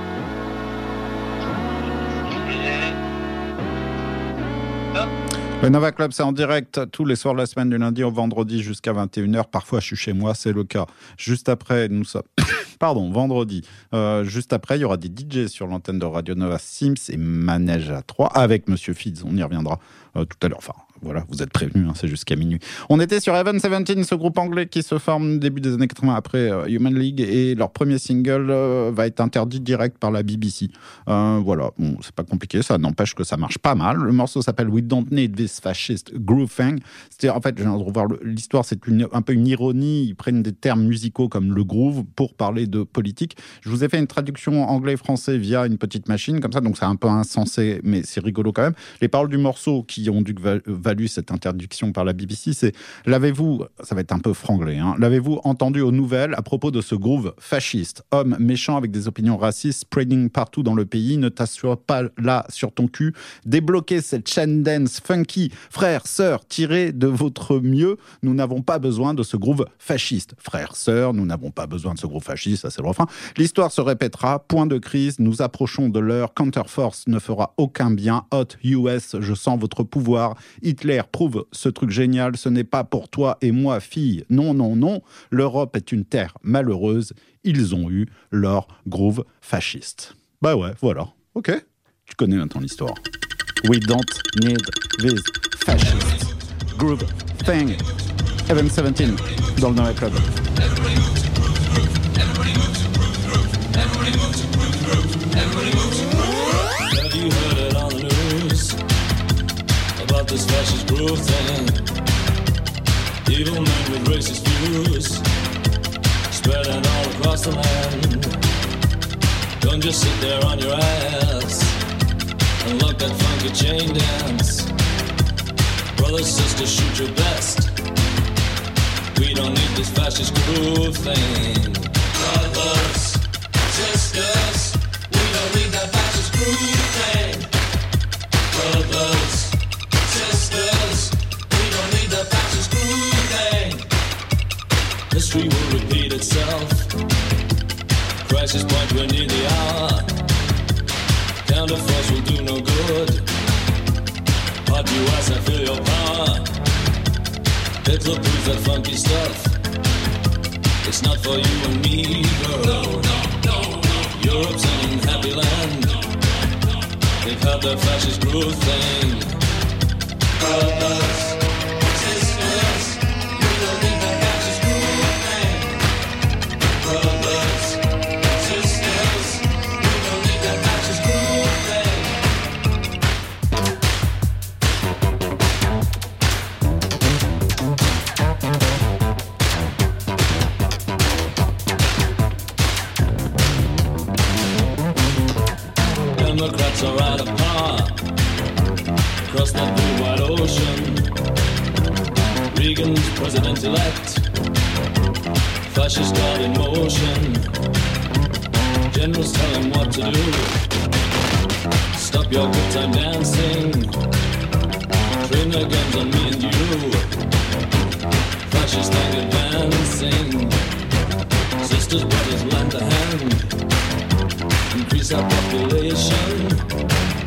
Le Nova Club, c'est en direct tous les soirs de la semaine, du lundi au vendredi jusqu'à vingt et une heures. Parfois, je suis chez moi, c'est le cas. Juste après, nous sommes... Pardon, vendredi. Euh, juste après, il y aura des D Js sur l'antenne de Radio Nova, Sims et Manège à trois avec Monsieur Fids. On y reviendra euh, tout à l'heure. Enfin, voilà, vous êtes prévenus, hein, c'est jusqu'à minuit. On était sur Heaven dix-sept, ce groupe anglais qui se forme début des années quatre-vingts après euh, Human League, et leur premier single euh, va être interdit direct par la B B C. Euh, voilà, bon, c'est pas compliqué, ça n'empêche que ça marche pas mal. Le morceau s'appelle We Don't Need This Fascist Groove Thing. C'était, en fait, je viens de revoir le, l'histoire, c'est une, un peu une ironie. Ils prennent des termes musicaux comme le groove pour parler de politique. Je vous ai fait une traduction anglais-français via une petite machine comme ça, donc c'est un peu insensé, mais c'est rigolo quand même. Les paroles du morceau qui ont dû valu cette interdiction par la B B C, c'est « L'avez-vous, ça va être un peu franglais, hein, l'avez-vous entendu aux nouvelles à propos de ce groove fasciste? Homme méchant avec des opinions racistes, spreading partout dans le pays, ne t'assure pas là sur ton cul, débloquez cette chain dance funky, frères, sœurs, tirez de votre mieux, nous n'avons pas besoin de ce groove fasciste. Frères, sœurs, nous n'avons pas besoin de ce groove fasciste, ça c'est le refrain. L'histoire se répétera, point de crise, nous approchons de l'heure, Counterforce ne fera aucun bien, Hot U S, je sens votre pouvoir, Hitler prouve ce truc génial, ce n'est pas pour toi et moi, fille. Non, non, non, l'Europe est une terre malheureuse, ils ont eu leur groove fasciste. Bah ouais, voilà, ok, tu connais maintenant l'histoire. We don't need this fascist groove thing. Heaven dix-sept dans le Nova Club. Everybody moves to groove, groove. Everybody moves to groove, groove. Everybody moves to groove, groove. Everybody moves to groove. Have you heard it on the news about this fascist groove thing? Evil men with racist views spreading all across the land. Don't just sit there on your ass and look that funky chain dance. Brothers, sisters, shoot your best. We don't need this fascist groove thing. Brothers, sisters, we don't need that fascist groove thing. Brothers, sisters, we don't need that fascist groove thing. History will repeat itself. Crisis point, we're near the hour. Counterforce will do no good. Hot U S, I feel your power. Hitler proves that funky stuff. It's not for you and me, girl. No, no, no, no. Europe's an unhappy land. They've had their fascist groove thing. Brothers, sisters, we don't need that fascist groove thing. Brothers, sisters, we don't need that fascist groove thing. Democrats are out of power across that blue wide ocean. Reagan's president-elect, fascist God in motion. Generals tell him what to do. Stop your good time dancing. Train their guns on me and you. Fascist like advancing. Sisters, brothers, lend a hand. Increase our population.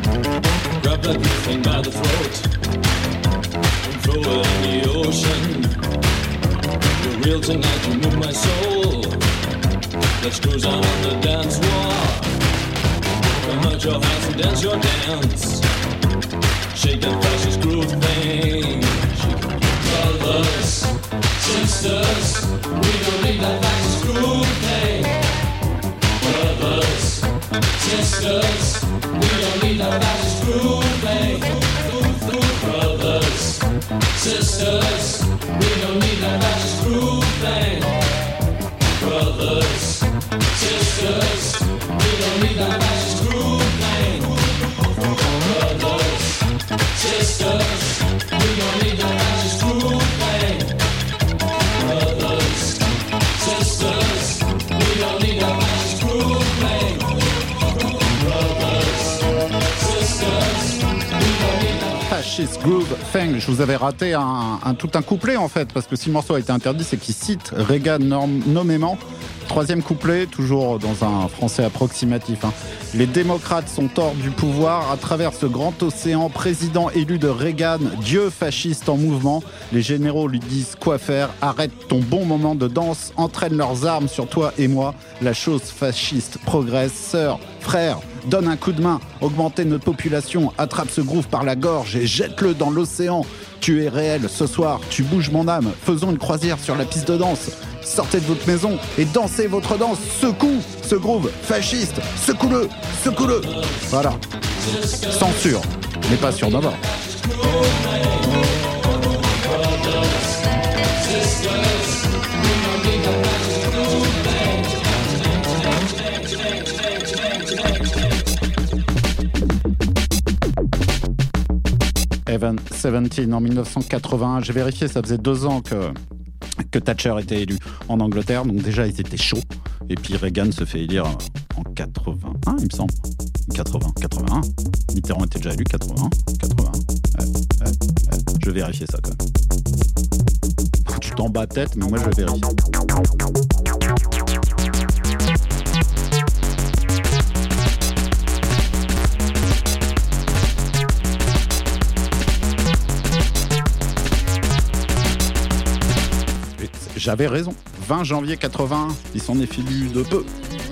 Grab that thing by the throat and throw it in the ocean. You're real tonight, you move my soul. Let's cruise on the dance floor. Come out your hands and dance your dance. Shake that fascist groove thing. Brothers, sisters, we don't need that fascist groove thing. Brothers, sisters, we don't need that fascist groove thing. Brothers, sisters, we don't need that fascist groove thing. Brothers, sisters, we don't need that fascist groove thing. Brothers, sisters, we don't need that fascist groove thing. Brothers, sisters, we don't need that fascist groove thing. Brothers, sisters, we don't need that Fascist Groove Thing. Je vous avais raté un, un, tout un couplet en fait, parce que si le morceau a été interdit, c'est qu'il cite Reagan norm, nommément. Troisième couplet, toujours dans un français approximatif. Hein. Les démocrates sont hors du pouvoir. À travers ce grand océan, président élu de Reagan, Dieu fasciste en mouvement. Les généraux lui disent quoi faire. Arrête ton bon moment de danse. Entraîne leurs armes sur toi et moi. La chose fasciste progresse. Sœur, frère, donne un coup de main. Augmentez notre population. Attrape ce groove par la gorge et jette-le dans l'océan. Tu es réel ce soir. Tu bouges mon âme. Faisons une croisière sur la piste de danse. Sortez de votre maison et dansez votre danse. Secoue ce groove fasciste. Secoue-le, secoue-le. Voilà. Censure, mais pas sur Nova. Evan dix-sept en dix-neuf cent quatre-vingt-un. J'ai vérifié, ça faisait deux ans que que Thatcher était élu en Angleterre, donc déjà ils étaient chauds, et puis Reagan se fait élire en quatre-vingt-un, il me semble, quatre-vingts, quatre-vingt-un, Mitterrand était déjà élu, quatre-vingt-un, quatre-vingt-un, ouais, ouais, ouais. Je vais vérifier ça quand même. Tu t'en bats tête, mais moi je vais vérifier. J'avais raison. vingt janvier quatre-vingt-un, il s'en est filu de peu.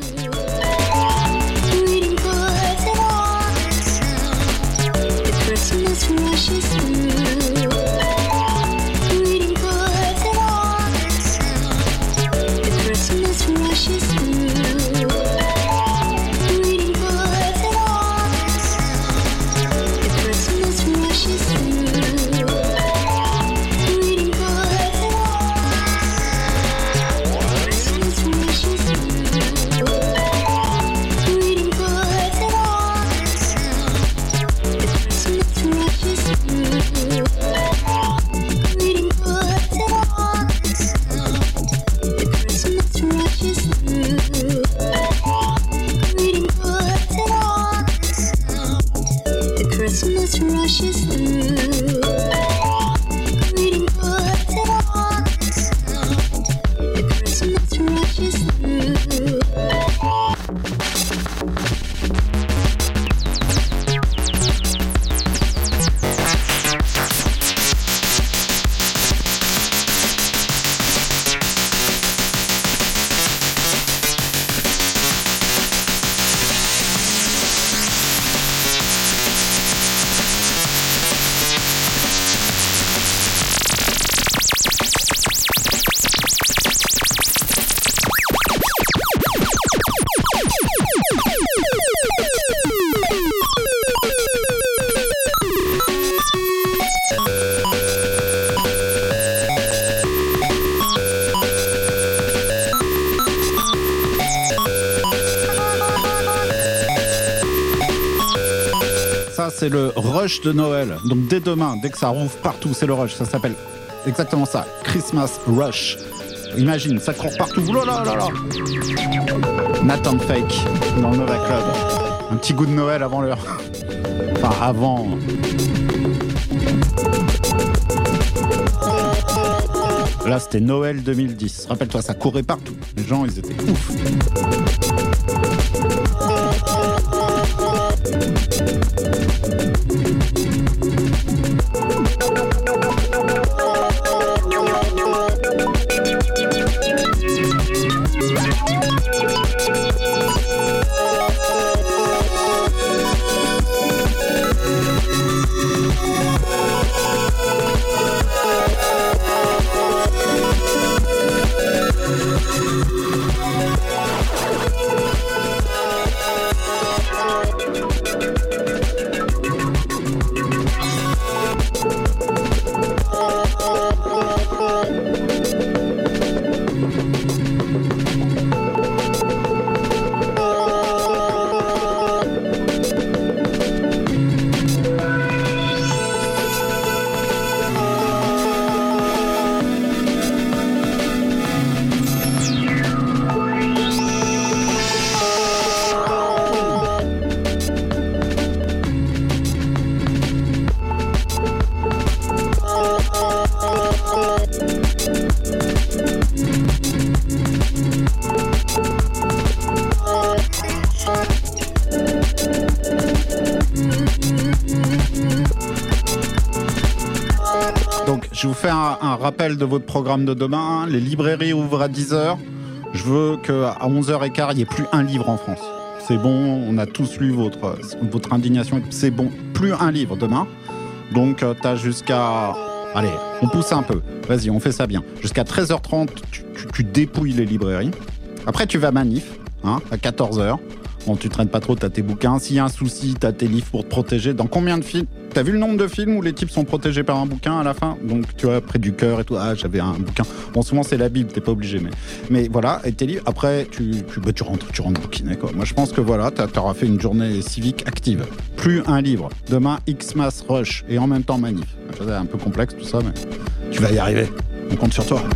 C'est le rush de Noël. Donc dès demain, dès que ça rouvre partout, c'est le rush. Ça s'appelle exactement ça, Christmas Rush. Imagine, ça court partout. Oh là là là. Nathan Fake dans le Nova Club. Un petit goût de Noël avant l'heure. Enfin, avant. Là, c'était Noël deux mille dix. Rappelle-toi, ça courait partout. Les gens, ils étaient ouf. je vous fais un, un rappel de votre programme de demain. Les librairies ouvrent à dix heures. Je veux qu'à onze heures quinze, il n'y ait plus un livre en France. C'est bon, on a tous lu votre, votre indignation. C'est bon, plus un livre demain. Donc, euh, t'as jusqu'à... Allez, on pousse un peu. Vas-y, on fait ça bien. Jusqu'à treize heures trente, tu, tu, tu dépouilles les librairies. Après, tu vas manif, hein, à quatorze heures. Bon, tu traînes pas trop, t'as tes bouquins. S'il y a un souci, t'as tes livres pour te protéger. Dans combien de films? T'as vu le nombre de films où les types sont protégés par un bouquin à la fin? Donc, tu vois, près du cœur et tout. Ah, j'avais un bouquin. Bon, souvent, c'est la Bible, t'es pas obligé. Mais, mais voilà, et tes livres, après, tu, tu, bah, tu rentres, tu rentres bouquiner, quoi. Moi, je pense que voilà, t'auras fait une journée civique active. Plus un livre. Demain, X-Mass Rush. Et en même temps, manif. C'est un peu complexe tout ça, mais tu vas y arriver. On compte sur toi.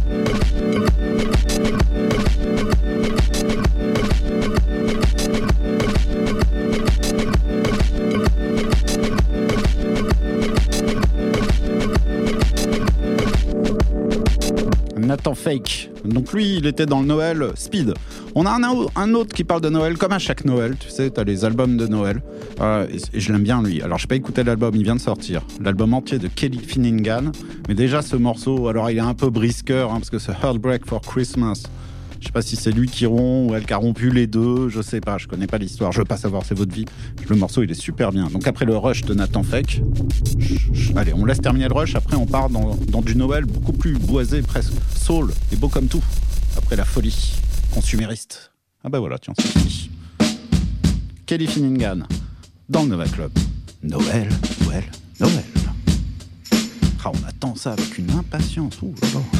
Nathan Fake. Donc lui, il était dans le Noël Speed. On a un, un autre qui parle de Noël, comme à chaque Noël, tu sais, t'as les albums de Noël. Euh, et, et je l'aime bien, lui. Alors, j'ai pas écouté l'album, il vient de sortir. L'album entier de Kelly Finnegan. Mais déjà, ce morceau, alors il est un peu brisqueur, hein, parce que c'est Heartbreak for Christmas. Je sais pas si c'est lui qui rompt ou elle qui a rompu les deux, je sais pas, je connais pas l'histoire, je veux pas savoir, c'est votre vie. Le morceau, il est super bien. Donc après le rush de Nathan Fake, allez, on laisse terminer le rush, après on part dans, dans du Noël beaucoup plus boisé, presque soul et beau comme tout. Après la folie consumériste. Ah bah voilà, tiens, c'est fini. Kelly Finnegan, dans le Nova Club. Noël, Noël, Noël. Ah, on attend ça avec une impatience. Ouh là là.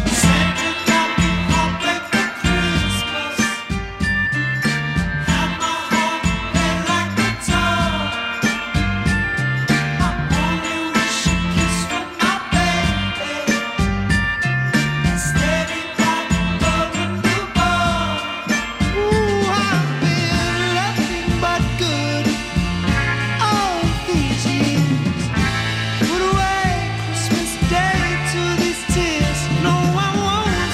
Put away Christmas Day to these tears. No, I won't.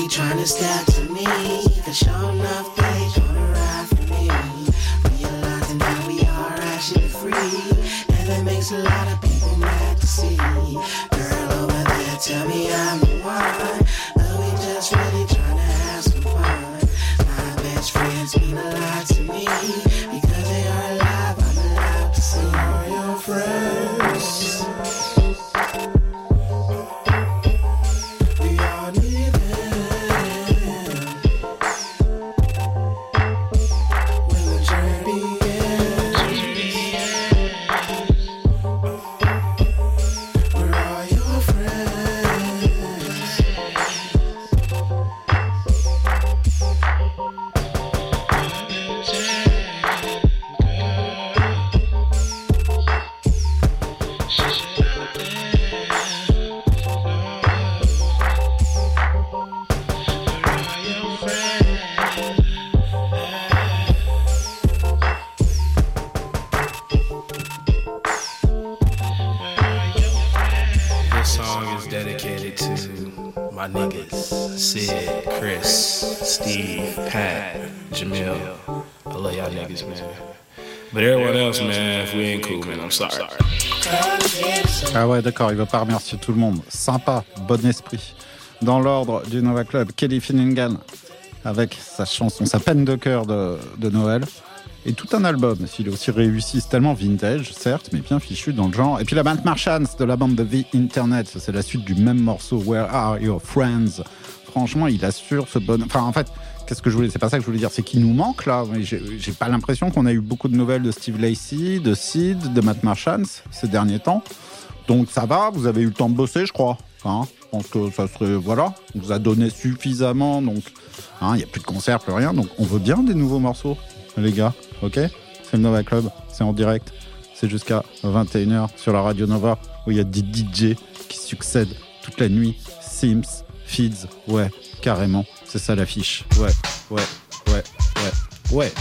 trying to step to me, cause sure enough they gonna ride for me. Realizing that we are actually free, and that makes a lot of people mad to see. Girl over there, tell me I'm the one, but we just really trying to have some fun. My best friends mean a lot to me, because they are alive, I'm allowed to see all your friends. My niggas, Sid, Chris, Steve, Pat, Jamil. I love y'all niggas, man. But everyone else, man, if we ain't cool, man, I'm sorry. Ah ouais, d'accord, il va pas remercier tout le monde. Sympa, bon esprit. Dans l'ordre du Nova Club, Kelly Finnegan avec sa chanson, sa peine de cœur de, de Noël. Et tout un album, s'il est aussi réussi, c'est tellement vintage, certes, mais bien fichu dans le genre. Et puis la bande Martians de la bande de The Internet, c'est la suite du même morceau, Where Are Your Friends? Franchement, il assure ce bon... Enfin, en fait, qu'est-ce que je voulais... C'est pas ça que je voulais dire, c'est qu'il nous manque, là. J'ai, j'ai pas l'impression qu'on a eu beaucoup de nouvelles de Steve Lacy, de Sid, de Matt Martians ces derniers temps. Donc ça va, vous avez eu le temps de bosser, je crois. Hein, je pense que ça serait... Voilà, on vous a donné suffisamment, donc... Il hein, n'y a plus de concerts, plus rien, donc on veut bien des nouveaux morceaux, les gars. Ok, c'est le Nova Club, c'est en direct, c'est jusqu'à vingt et une heures sur la Radio Nova où il y a des D J qui succèdent toute la nuit. Sims, Feeds, ouais, carrément, c'est ça l'affiche. Ouais, ouais, ouais, ouais, ouais.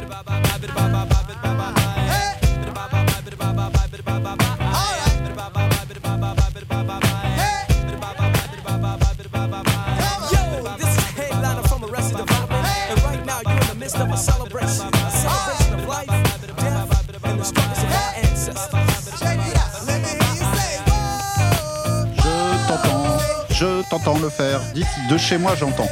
Of a celebration, a celebration of life, death, and the struggles of our ancestors. Je t'entends, je t'entends le faire. D'ici, de chez moi, j'entends.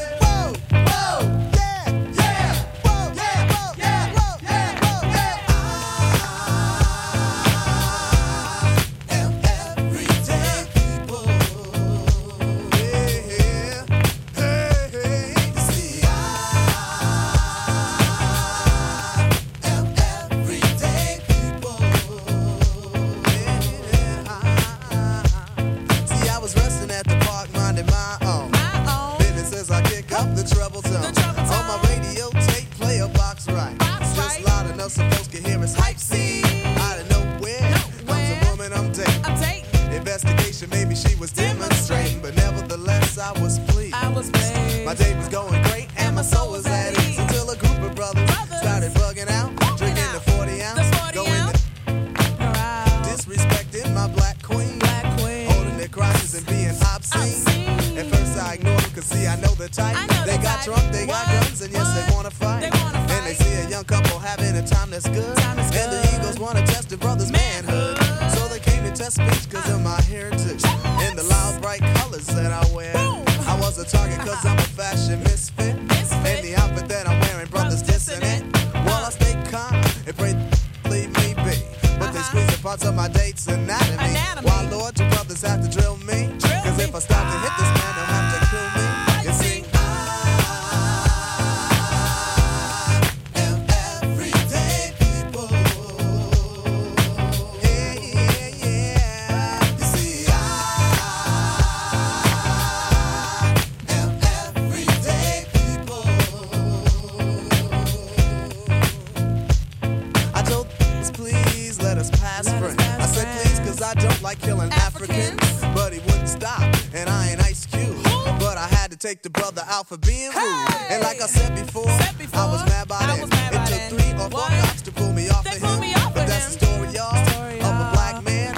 Take the brother out for being rude. Hey! And like I said before, said before I was mad by it. It took him. three or four what? cops to pull me off they of him. Me off but of that's him. The story, y'all, story, y'all, of a black man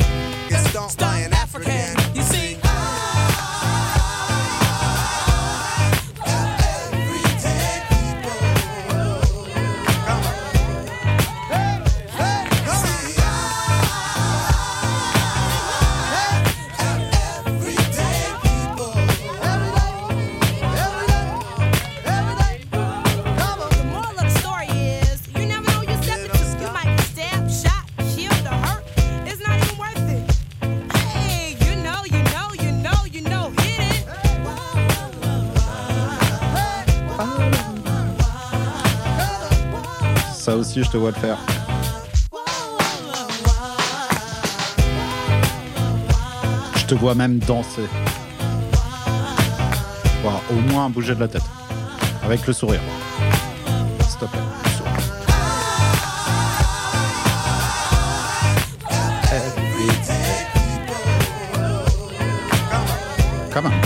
gets stomped by an African. African. You see, Ça aussi, je te vois le faire. Je te vois même danser. Voilà, au moins bouger de la tête. Avec le sourire. S'il te plaît. Come on.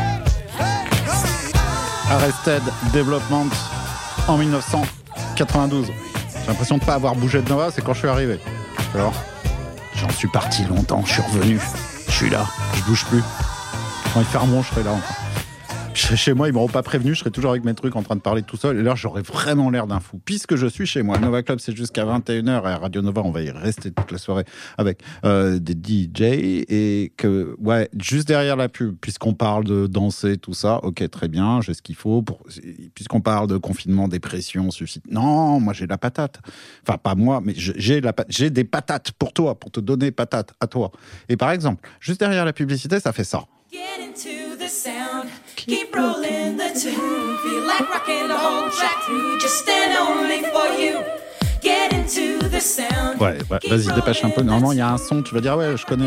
Arrested Development en dix-neuf cent quatre-vingt-douze. J'ai l'impression de ne pas avoir bougé de Nova, c'est quand je suis arrivé. Alors, j'en suis parti longtemps, je suis revenu. Je suis là, je bouge plus. Quand il ferme, je serai là encore. Chez moi, ils m'auront pas prévenu, je serais toujours avec mes trucs en train de parler tout seul. Et là, j'aurais vraiment l'air d'un fou. Puisque je suis chez moi. Nova Club, c'est jusqu'à vingt et une heures. Et à Radio Nova, on va y rester toute la soirée avec euh, des D J. Et que, ouais, juste derrière la pub, puisqu'on parle de danser, tout ça, ok, très bien, j'ai ce qu'il faut. Pour... Puisqu'on parle de confinement, dépression, suicide. Non, moi, j'ai la patate. Enfin, pas moi, mais j'ai, la pat... j'ai des patates pour toi, pour te donner patates à toi. Et par exemple, juste derrière la publicité, ça fait ça. Get into the sound, keep rolling the tune, feel like rocking the whole track through, just and only for you. Get into the sound. Ouais, ouais, vas-y, dépêche un peu. Normalement, il y a un son, tu vas dire, ouais, je connais.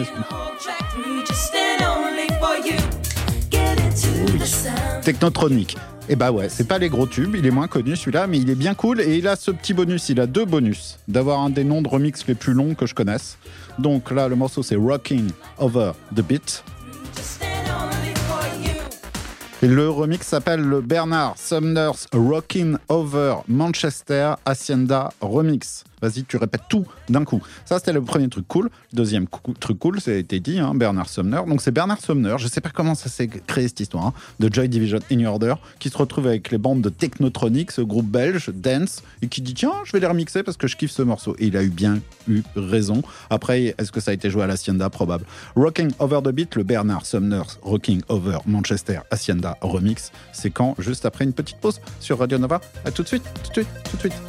Oui. Technotronic. Et bah ouais, c'est pas les gros tubes, il est moins connu celui-là, mais il est bien cool et il a ce petit bonus, il a deux bonus, d'avoir un des noms de remix les plus longs que je connaisse. Donc là, le morceau c'est Rocking Over the Beat. Et le remix s'appelle le Bernard Sumner's Rockin' Over Manchester Hacienda Remix. Vas-y, tu répètes tout d'un coup. Ça, c'était le premier truc cool. Le deuxième cou- truc cool, ça a été dit, hein, Bernard Sumner. Donc, c'est Bernard Sumner, je sais pas comment ça s'est créé cette histoire, hein, de Joy Division in Your Order, qui se retrouve avec les bandes de Technotronic, ce groupe belge, dance, et qui dit, tiens, je vais les remixer parce que je kiffe ce morceau. Et il a eu bien eu raison. Après, est-ce que ça a été joué à l'Hacienda? Probable. Rocking Over the Beat, le Bernard Sumner's Rocking Over Manchester Hacienda Remix. C'est quand? Juste après une petite pause sur Radio Nova. À tout de suite, tout de suite, tout de suite.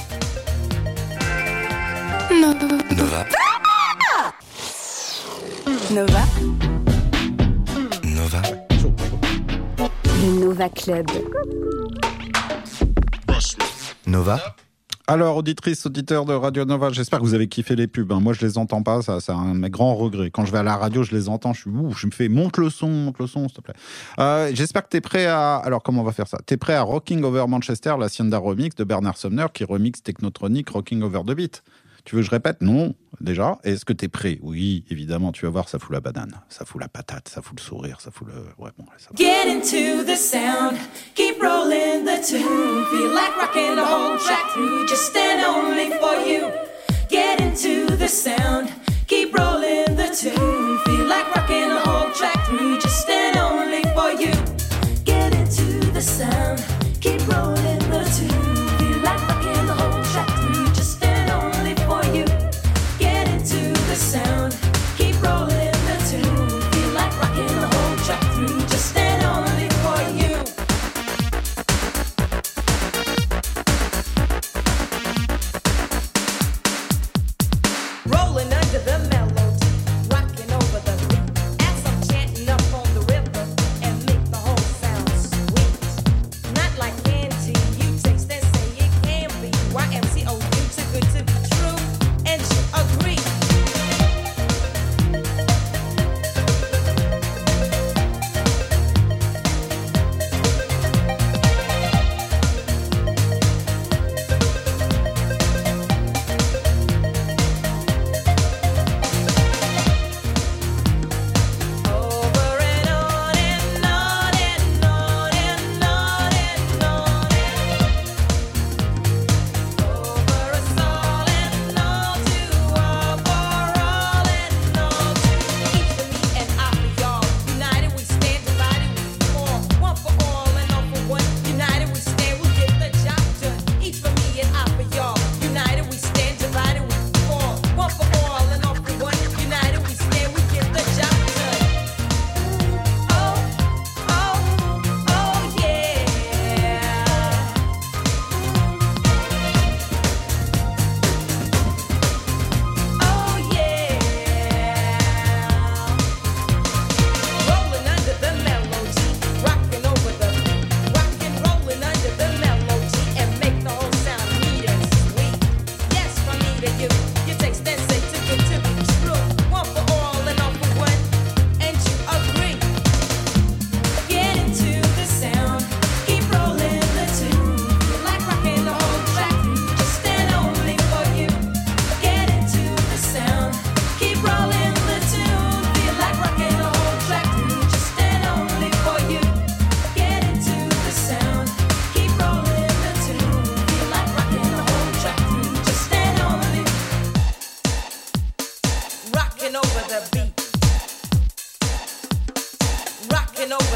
Nova. Nova. Nova. Le Nova Club. Nova. Alors, auditrices, auditeurs de Radio Nova, j'espère que vous avez kiffé les pubs. Hein. Moi, je les entends pas, ça, c'est un de mes grands regrets. Quand je vais à la radio, je les entends, je suis ouf, je me fais monte le son, monte le son, s'il te plaît. Euh, j'espère que t'es prêt à. Alors, comment on va faire ça? T'es prêt à Rocking Over Manchester, la Hacienda Remix de Bernard Sumner, qui remix Technotronic Rocking Over the Beat. Tu veux que je répète? Non, déjà. Est-ce que t'es prêt? Oui, évidemment, tu vas voir, ça fout la banane, ça fout la patate, ça fout le sourire, ça fout le... Ouais, bon, allez, ça va. Get into the sound, keep rolling the tune, feel like rocking the whole track through, just and only for you. Get into the sound, keep rolling the tune, feel like rocking the whole track through, just and only for you. Get into the sound, keep rolling the tune, feel like rocking the whole track through, just and only for you. Get into the sound, keep rolling the tune, feel like rocking the whole track through, just and only for you. Rolling under the melody, rocking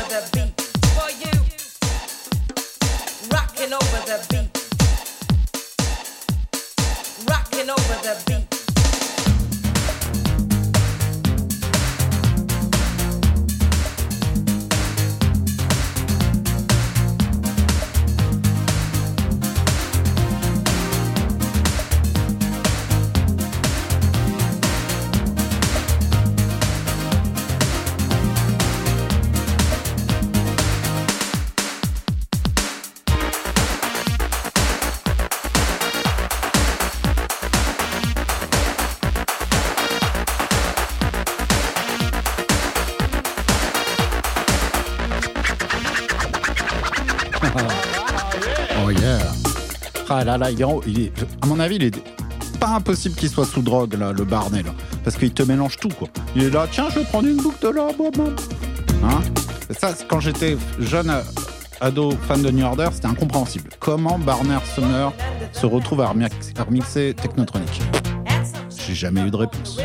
the beat for you. Rocking over the beat. Rocking over the beat. Oh yeah. Ah là là, il est, il est, à mon avis, il est pas impossible qu'il soit sous drogue là, le Barnet là, parce qu'il te mélange tout quoi. Il est là, tiens, je vais prendre une boucle de là, boum, boum. Hein. Ça, quand j'étais jeune ado fan de New Order, c'était incompréhensible. Comment Barnet Sumner se retrouve à remixer Technotronic? J'ai jamais eu de réponse.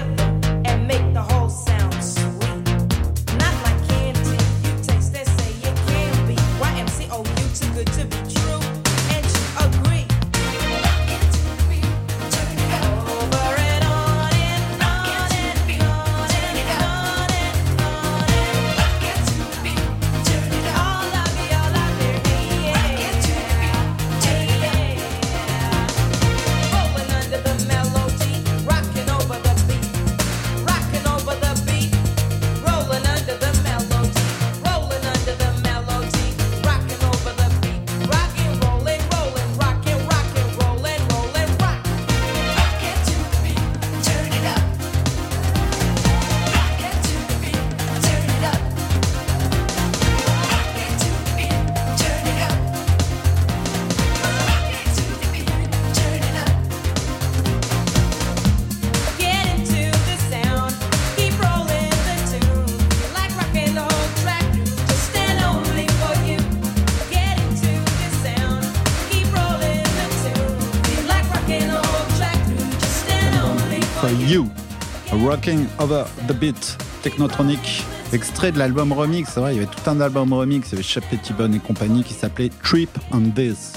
You, Rocking Over the Beat, Technotronic, extrait de l'album remix. C'est vrai, il y avait tout un album remix, il y avait Shep Pettibone et compagnie qui s'appelait Trip on This.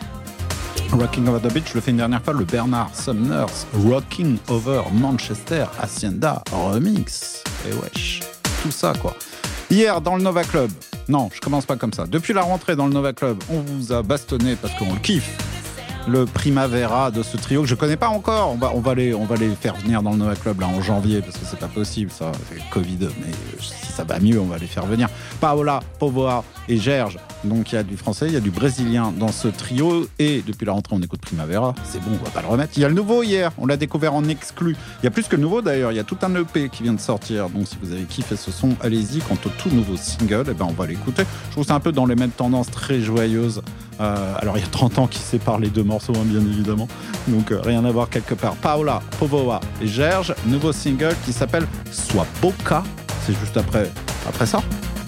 Rocking Over the Beat, je le fais une dernière fois, le Bernard Sumner's Rocking Over Manchester Hacienda remix. Et wesh, tout ça quoi. Hier dans le Nova Club, non, je commence pas comme ça. Depuis la rentrée dans le Nova Club, on vous a bastonné parce qu'on le kiffe. Le Primavera de ce trio que je connais pas encore. On va, on va les, on va les faire venir dans le Nova Club là en janvier parce que c'est pas possible, ça, c'est Covid. Mais si ça va mieux, on va les faire venir. Paola, Povoa et Gerge. Donc il y a du français, il y a du brésilien dans ce trio. Et depuis la rentrée, on écoute Primavera. C'est bon, on va pas le remettre. Il y a le nouveau hier. On l'a découvert en exclu. Il y a plus que le nouveau d'ailleurs. Il y a tout un E P qui vient de sortir. Donc si vous avez kiffé ce son, allez-y. Quant au tout nouveau single, eh ben on va l'écouter. Je trouve que c'est un peu dans les mêmes tendances très joyeuses. Euh, alors il y a trente ans qui séparent les deux morceaux, hein, bien évidemment. Donc euh, rien à voir quelque part. Paola, Povoa et Gerge, nouveau single qui s'appelle Sua Boca. C'est juste après, après ça.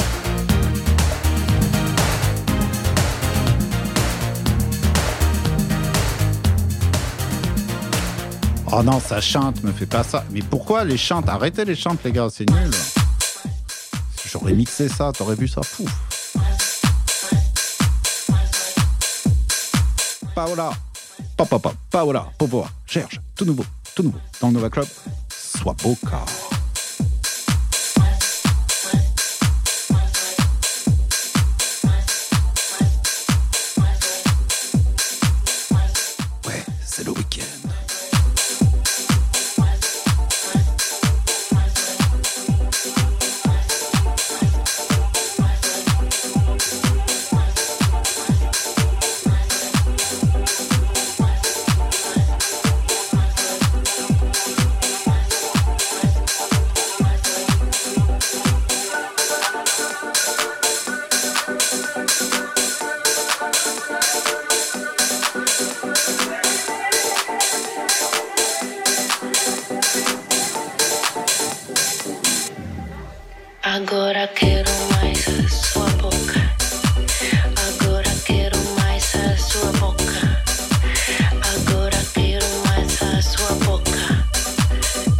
Oh non, ça chante, me fait pas ça. Mais pourquoi les chantes? Arrêtez les chantes, les gars, c'est nul. J'aurais mixé ça, t'aurais vu ça, pouf. Paola, papa, papa, Paola, Povoa, Gerge, tout nouveau, tout nouveau, dans le Nova Club, Sua Boca. Ouais, c'est le week-end. Agora quero mais a sua boca. Agora quero mais a sua boca. Agora quero mais a sua boca.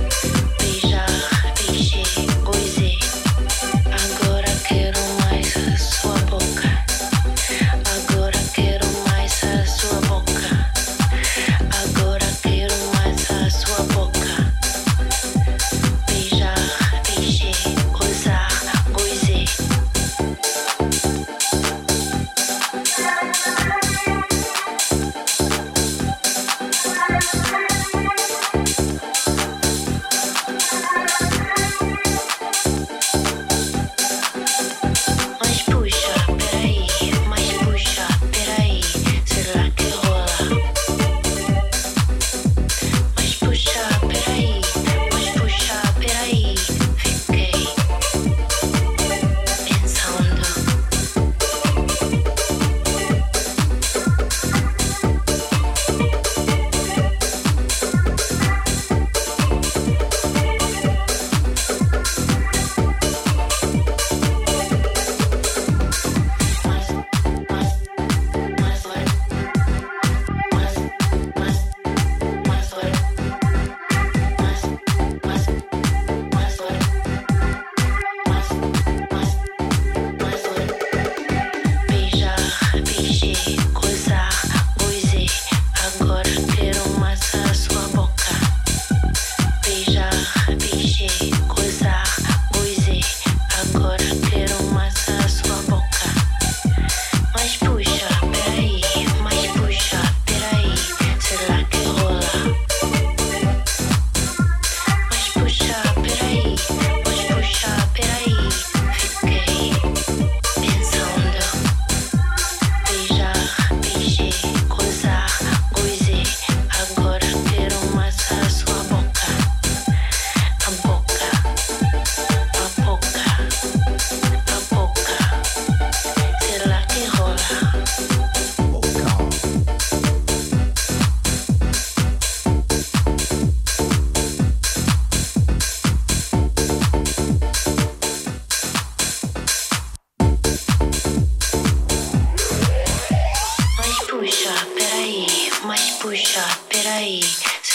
Beijar, beijar, coiser. Agora quero mais a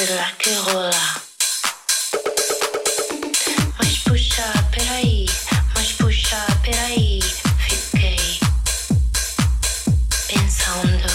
quella che rola. Mas puxa, peraí, mas puxa, peraí. Fiquei pensando.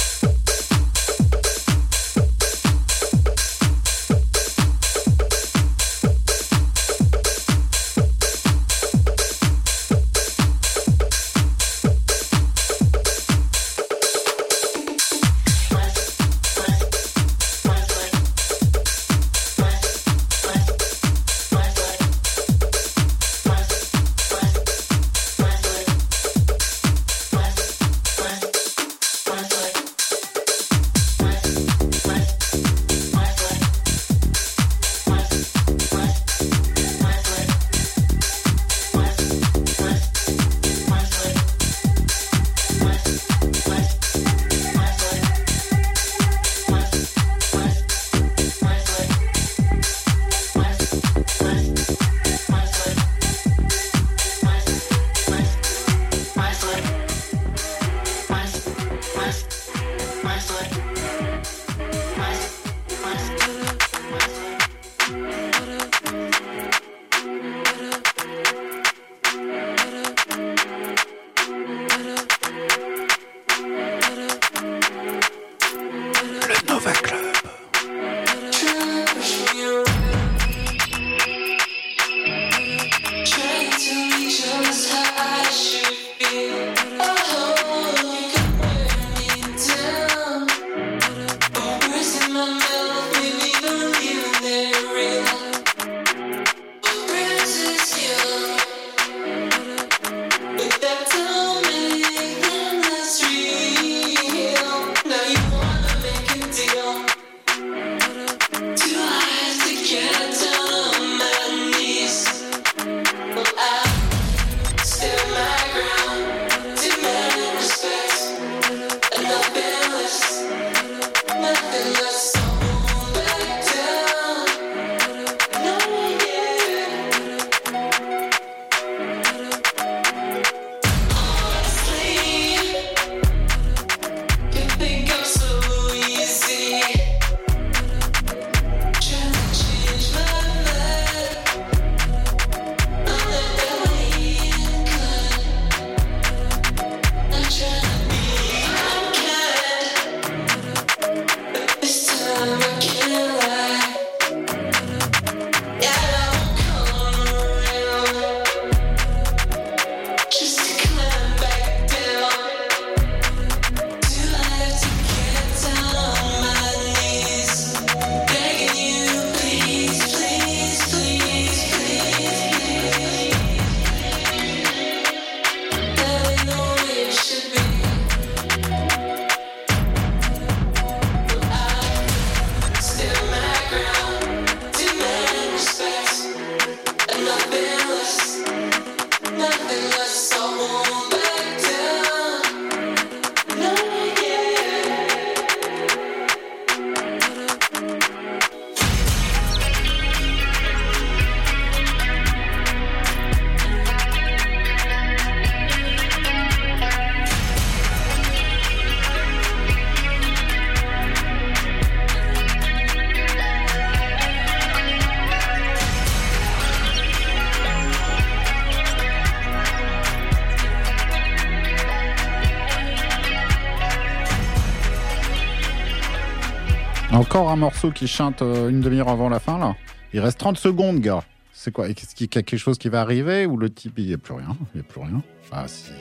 Encore un morceau qui chante une demi-heure avant la fin, là. Il reste trente secondes, gars. C'est quoi? Est-ce qu'il y a quelque chose qui va arriver ou le type, il n'y a plus rien? Il n'y a plus rien. Ah, si.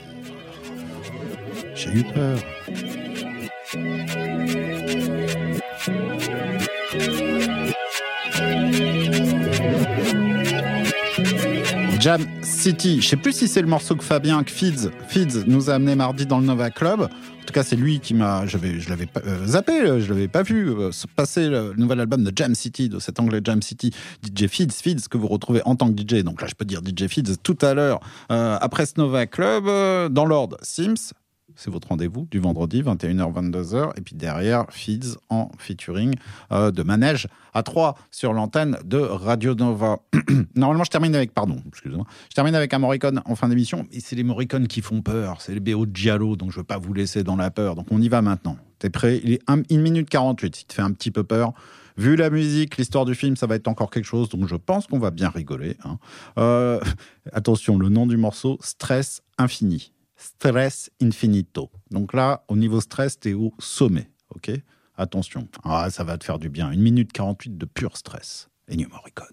J'ai eu peur. Jam City, je sais plus si c'est le morceau que Fabien, que Fids, Fids nous a amené mardi dans le Nova Club. En tout cas, c'est lui qui m'a, j'avais, je l'avais pas, euh, zappé, je l'avais pas vu euh, passer le nouvel album de Jam City, de cet anglais Jam City, D J Fids, Fids que vous retrouvez en tant que D J. Donc là, je peux dire D J Fids tout à l'heure. Euh, après ce Nova Club, euh, dans l'ordre, Sims. C'est votre rendez-vous du vendredi, vingt et une heures, vingt-deux heures. Et puis derrière, Fids en featuring euh, de Manège à trois sur l'antenne de Radio Nova. Normalement, je termine avec, pardon, excusez-moi, je termine avec un Morricone en fin d'émission. Et c'est les Morricone qui font peur. C'est les B O de Giallo, donc je ne veux pas vous laisser dans la peur. Donc on y va maintenant. T'es prêt? Il est une minute quarante-huit. Si te fait un petit peu peur, Vu la musique, l'histoire du film, ça va être encore quelque chose, donc je pense qu'on va bien rigoler. Hein. Euh, attention, le nom du morceau, Stress Infini. Stress Infinito. Donc là, au niveau stress, t'es au sommet, ok ? Attention, ah, ça va te faire du bien. une minute quarante-huit de pur stress. Ennio Morricone.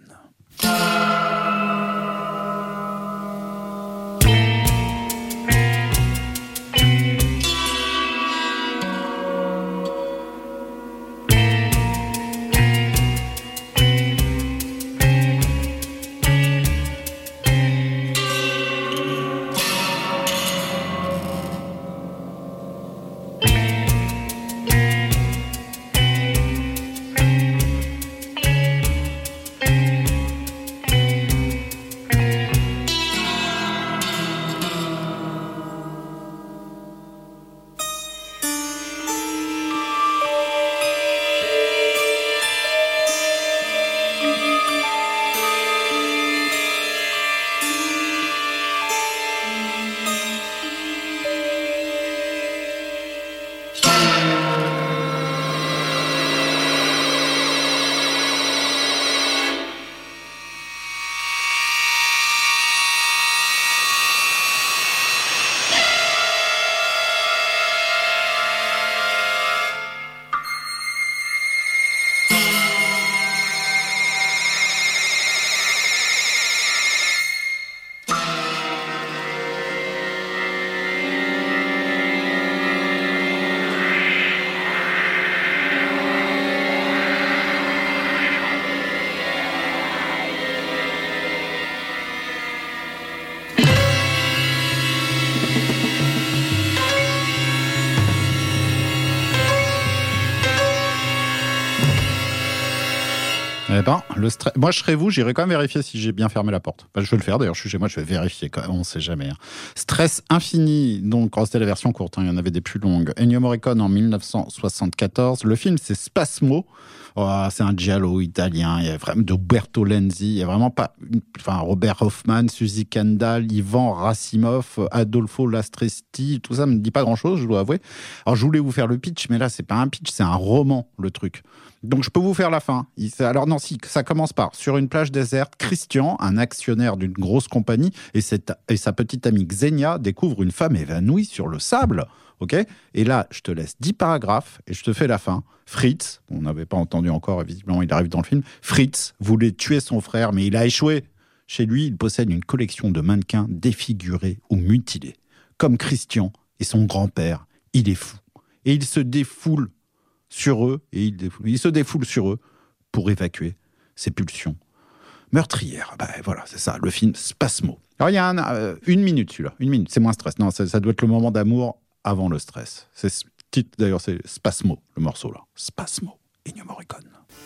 Eh ben, le stress. Moi, je serais vous, j'irais quand même vérifier si j'ai bien fermé la porte. Enfin, je vais le faire d'ailleurs, je suis chez moi, je vais vérifier quand même, on sait jamais. Hein. Stress Infini, donc c'était la version courte, hein, il y en avait des plus longues. Ennio Morricone en dix-neuf cent soixante-quatorze. Le film, c'est Spasmo. Oh, c'est un giallo italien. Il y a vraiment de Umberto Lenzi. Il y a vraiment pas. Enfin, Robert Hoffman, Suzy Kendall, Ivan Rassimov, Adolfo Lastresti. Tout ça me dit pas grand-chose, je dois avouer. Alors, je voulais vous faire le pitch, mais là, c'est pas un pitch, c'est un roman, le truc. Donc, je peux vous faire la fin. Alors, non, si, ça commence par sur une plage déserte, Christian, un actionnaire d'une grosse compagnie, et, cette, et sa petite amie Xenia découvrent une femme évanouie sur le sable. Ok ? Et là, je te laisse dix paragraphes et je te fais la fin. Fritz, on n'avait pas entendu encore, visiblement il arrive dans le film, Fritz voulait tuer son frère, mais il a échoué. Chez lui, il possède une collection de mannequins défigurés ou mutilés. Comme Christian et son grand-père, il est fou. Et il se défoule sur eux, et il, défoule, il se défoule sur eux pour évacuer ses pulsions meurtrières. Ben voilà, c'est ça, le film Spasmo. Alors il y a un, euh, une minute celui-là, une minute, c'est moins stress. Non, ça, ça doit être le moment d'amour avant le stress. C'est titre d'ailleurs, c'est Spasmo, le morceau là. Spasmo, Ennio Morricone.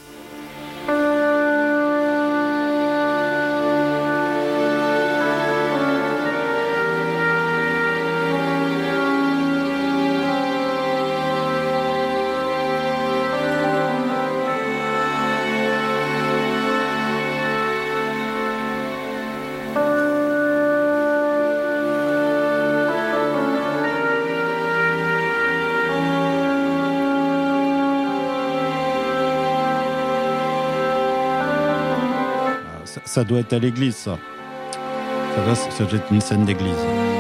Ça doit être à l'église, ça. Ça doit, ça doit être une scène d'église.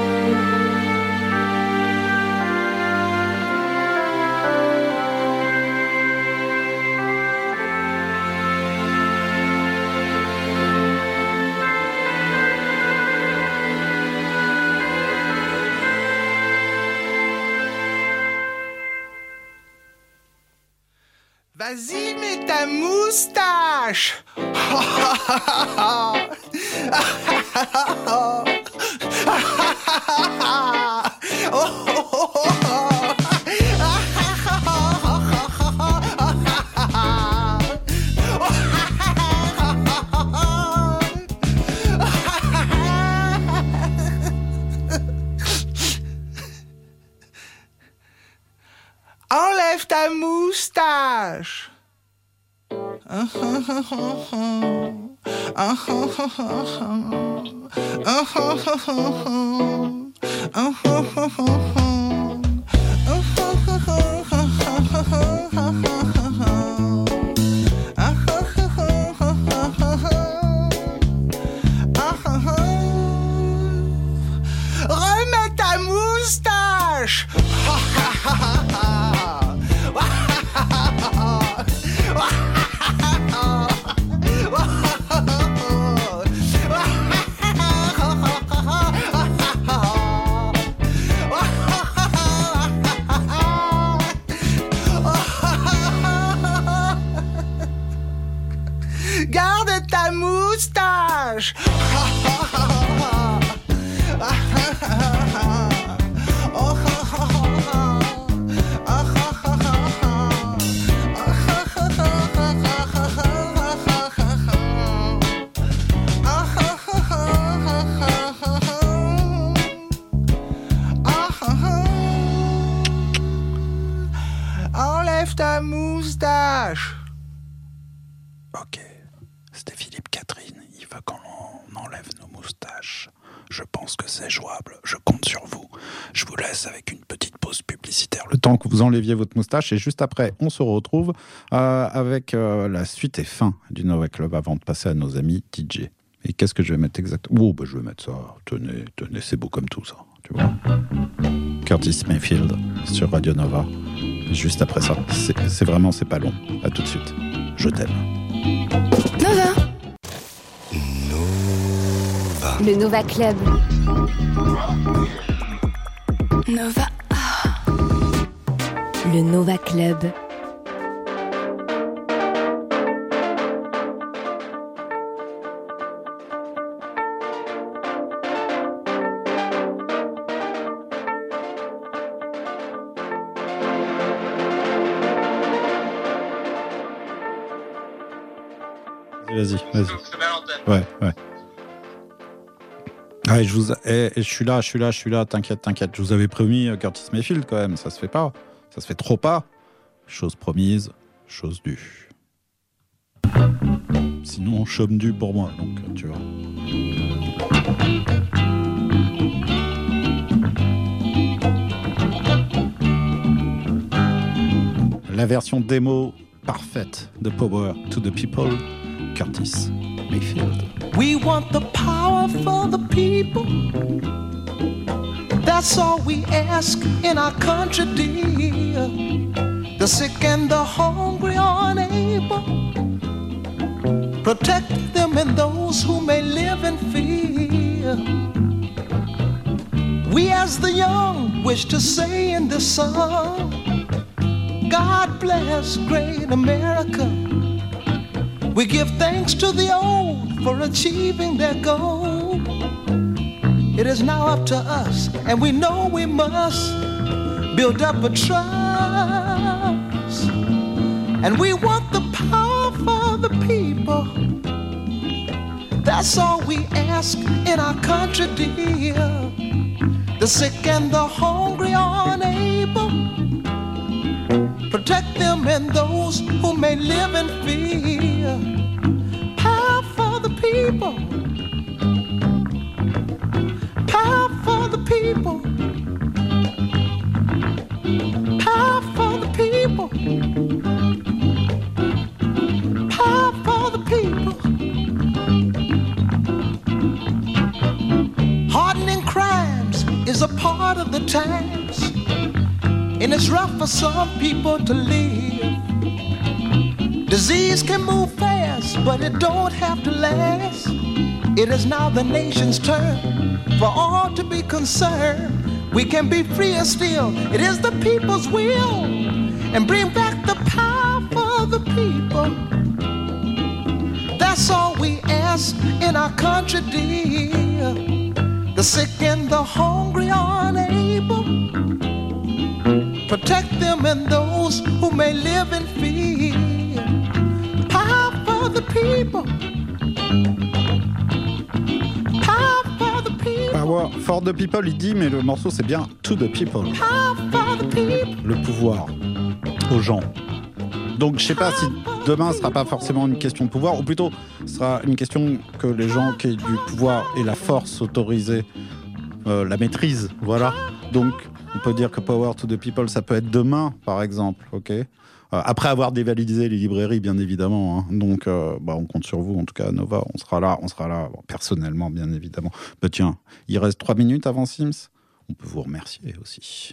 Vas-y, mets ta moustache. Enlève ta moustache. moustache. Ha ha ha ha ha. Ha ha ha ha ha. Garde ta moustache. Enlève ta moustache. Ok, c'était Philippe Catherine. Il veut qu'on enlève nos moustaches. Je pense que c'est jouable. Je compte sur vous. Je vous laisse avec une petite pause publicitaire. Le temps que vous enleviez votre moustache. Et juste après, on se retrouve euh, avec euh, la suite et fin du Nova Club avant de passer à nos amis D J. Et qu'est-ce que je vais mettre exactement ? Oh, bah, je vais mettre ça. Tenez, tenez, c'est beau comme tout ça. Tu vois ? Curtis Mayfield sur Radio Nova. Juste après ça. C'est, c'est vraiment, c'est pas long. À tout de suite. Je t'aime. Nova. Nova. Le Nova Club. Nova. Le Nova Club. Vas-y, vas-y. Ouais, ouais. Ouais, je vous, eh, je suis là, je suis là, je suis là. T'inquiète, t'inquiète. Je vous avais promis Curtis Mayfield quand même. Ça se fait pas. Ça se fait trop pas. Chose promise, chose due. Sinon, chôme dû pour moi. Donc, tu vois. La version démo parfaite de Power to the People. Curtis Mayfield. We want the power for the people. That's all we ask in our country, dear. The sick and the hungry are unable. Protect them and those who may live in fear. We as the young wish to say in this song, God bless great America. We give thanks to the old for achieving their goal. It is now up to us, and we know we must build up a trust. And we want the power for the people. That's all we ask in our country, dear. The sick and the hungry are unable. Protect them and those who may live in fear. Power for the people. Power for the people. Power for the people. Power for the people. Hardening crimes is a part of the times. And it's rough for some people to live. Disease can move fast, but it don't have to last. It is now the nation's turn for all to be concerned. We can be freer still. It is the people's will. And bring back the power for the people. That's all we ask in our country, dear. The sick and the hungry are unable. Protect them and those who may live in fear. Power for the people. Power for the people. Power for the people, il dit, mais le morceau c'est bien to the people. Power for the people. Le pouvoir aux gens. Donc je sais pas si demain sera pas forcément une question de pouvoir, ou plutôt sera une question que les gens qui aient du pouvoir et la force autorisée euh, la maîtrisent. Voilà. Donc on peut dire que Power to the People, ça peut être demain, par exemple, ok euh, après avoir dévalisé les librairies, bien évidemment. Hein. Donc, euh, bah, on compte sur vous, en tout cas, Nova. On sera là, on sera là, bon, personnellement, bien évidemment. Bah, tiens, il reste trois minutes avant Sims. on peut vous remercier aussi.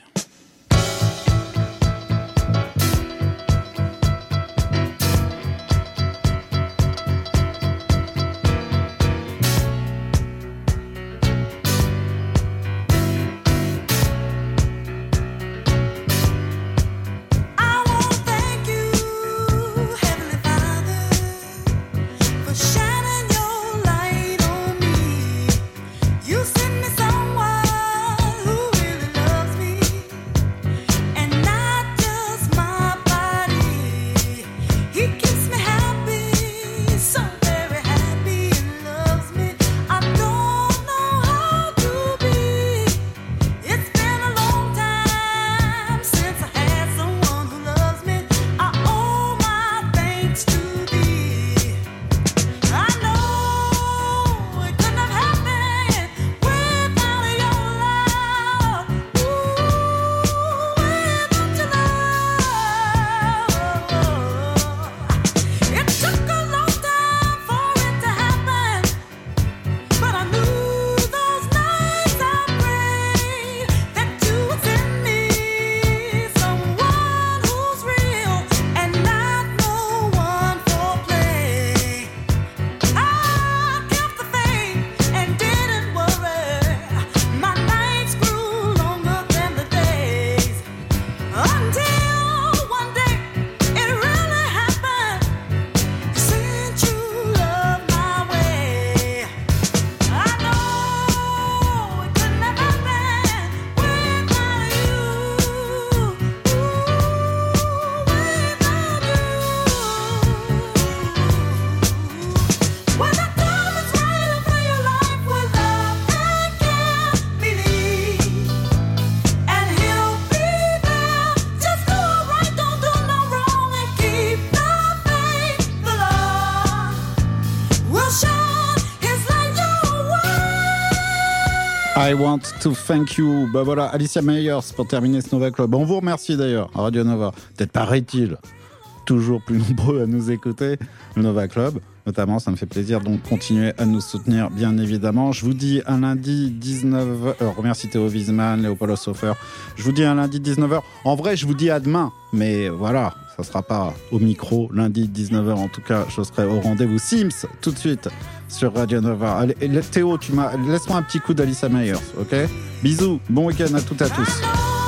I want to thank you. Bah voilà, Alicia Meyers pour terminer ce Nova Club. On vous remercie d'ailleurs, Radio Nova. Peut-être paraît-il, toujours plus nombreux à nous écouter, le Nova Club. Notamment, ça me fait plaisir, donc continuez à nous soutenir, bien évidemment. Je vous dis un lundi dix-neuf heures. Remercie Théo Wiesmann, Léopold Hofer. Je vous dis un lundi dix-neuf heures. En vrai, je vous dis à demain. Mais voilà, ça sera pas au micro, lundi dix-neuf heures. En tout cas, je serai au rendez-vous Sims, tout de suite, sur Radio Nova. Allez, Théo, tu m'as... laisse-moi un petit coup d'Alicia Meyers, ok ? Bisous, bon week-end à toutes et à tous.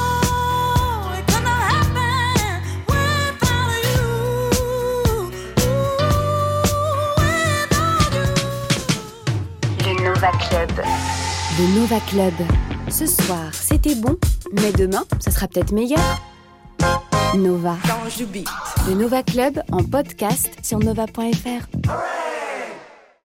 Club. Le Nova Club. Ce soir, c'était bon, mais demain, ça sera peut-être meilleur. Nova. Le Nova Club en podcast sur nova point f r.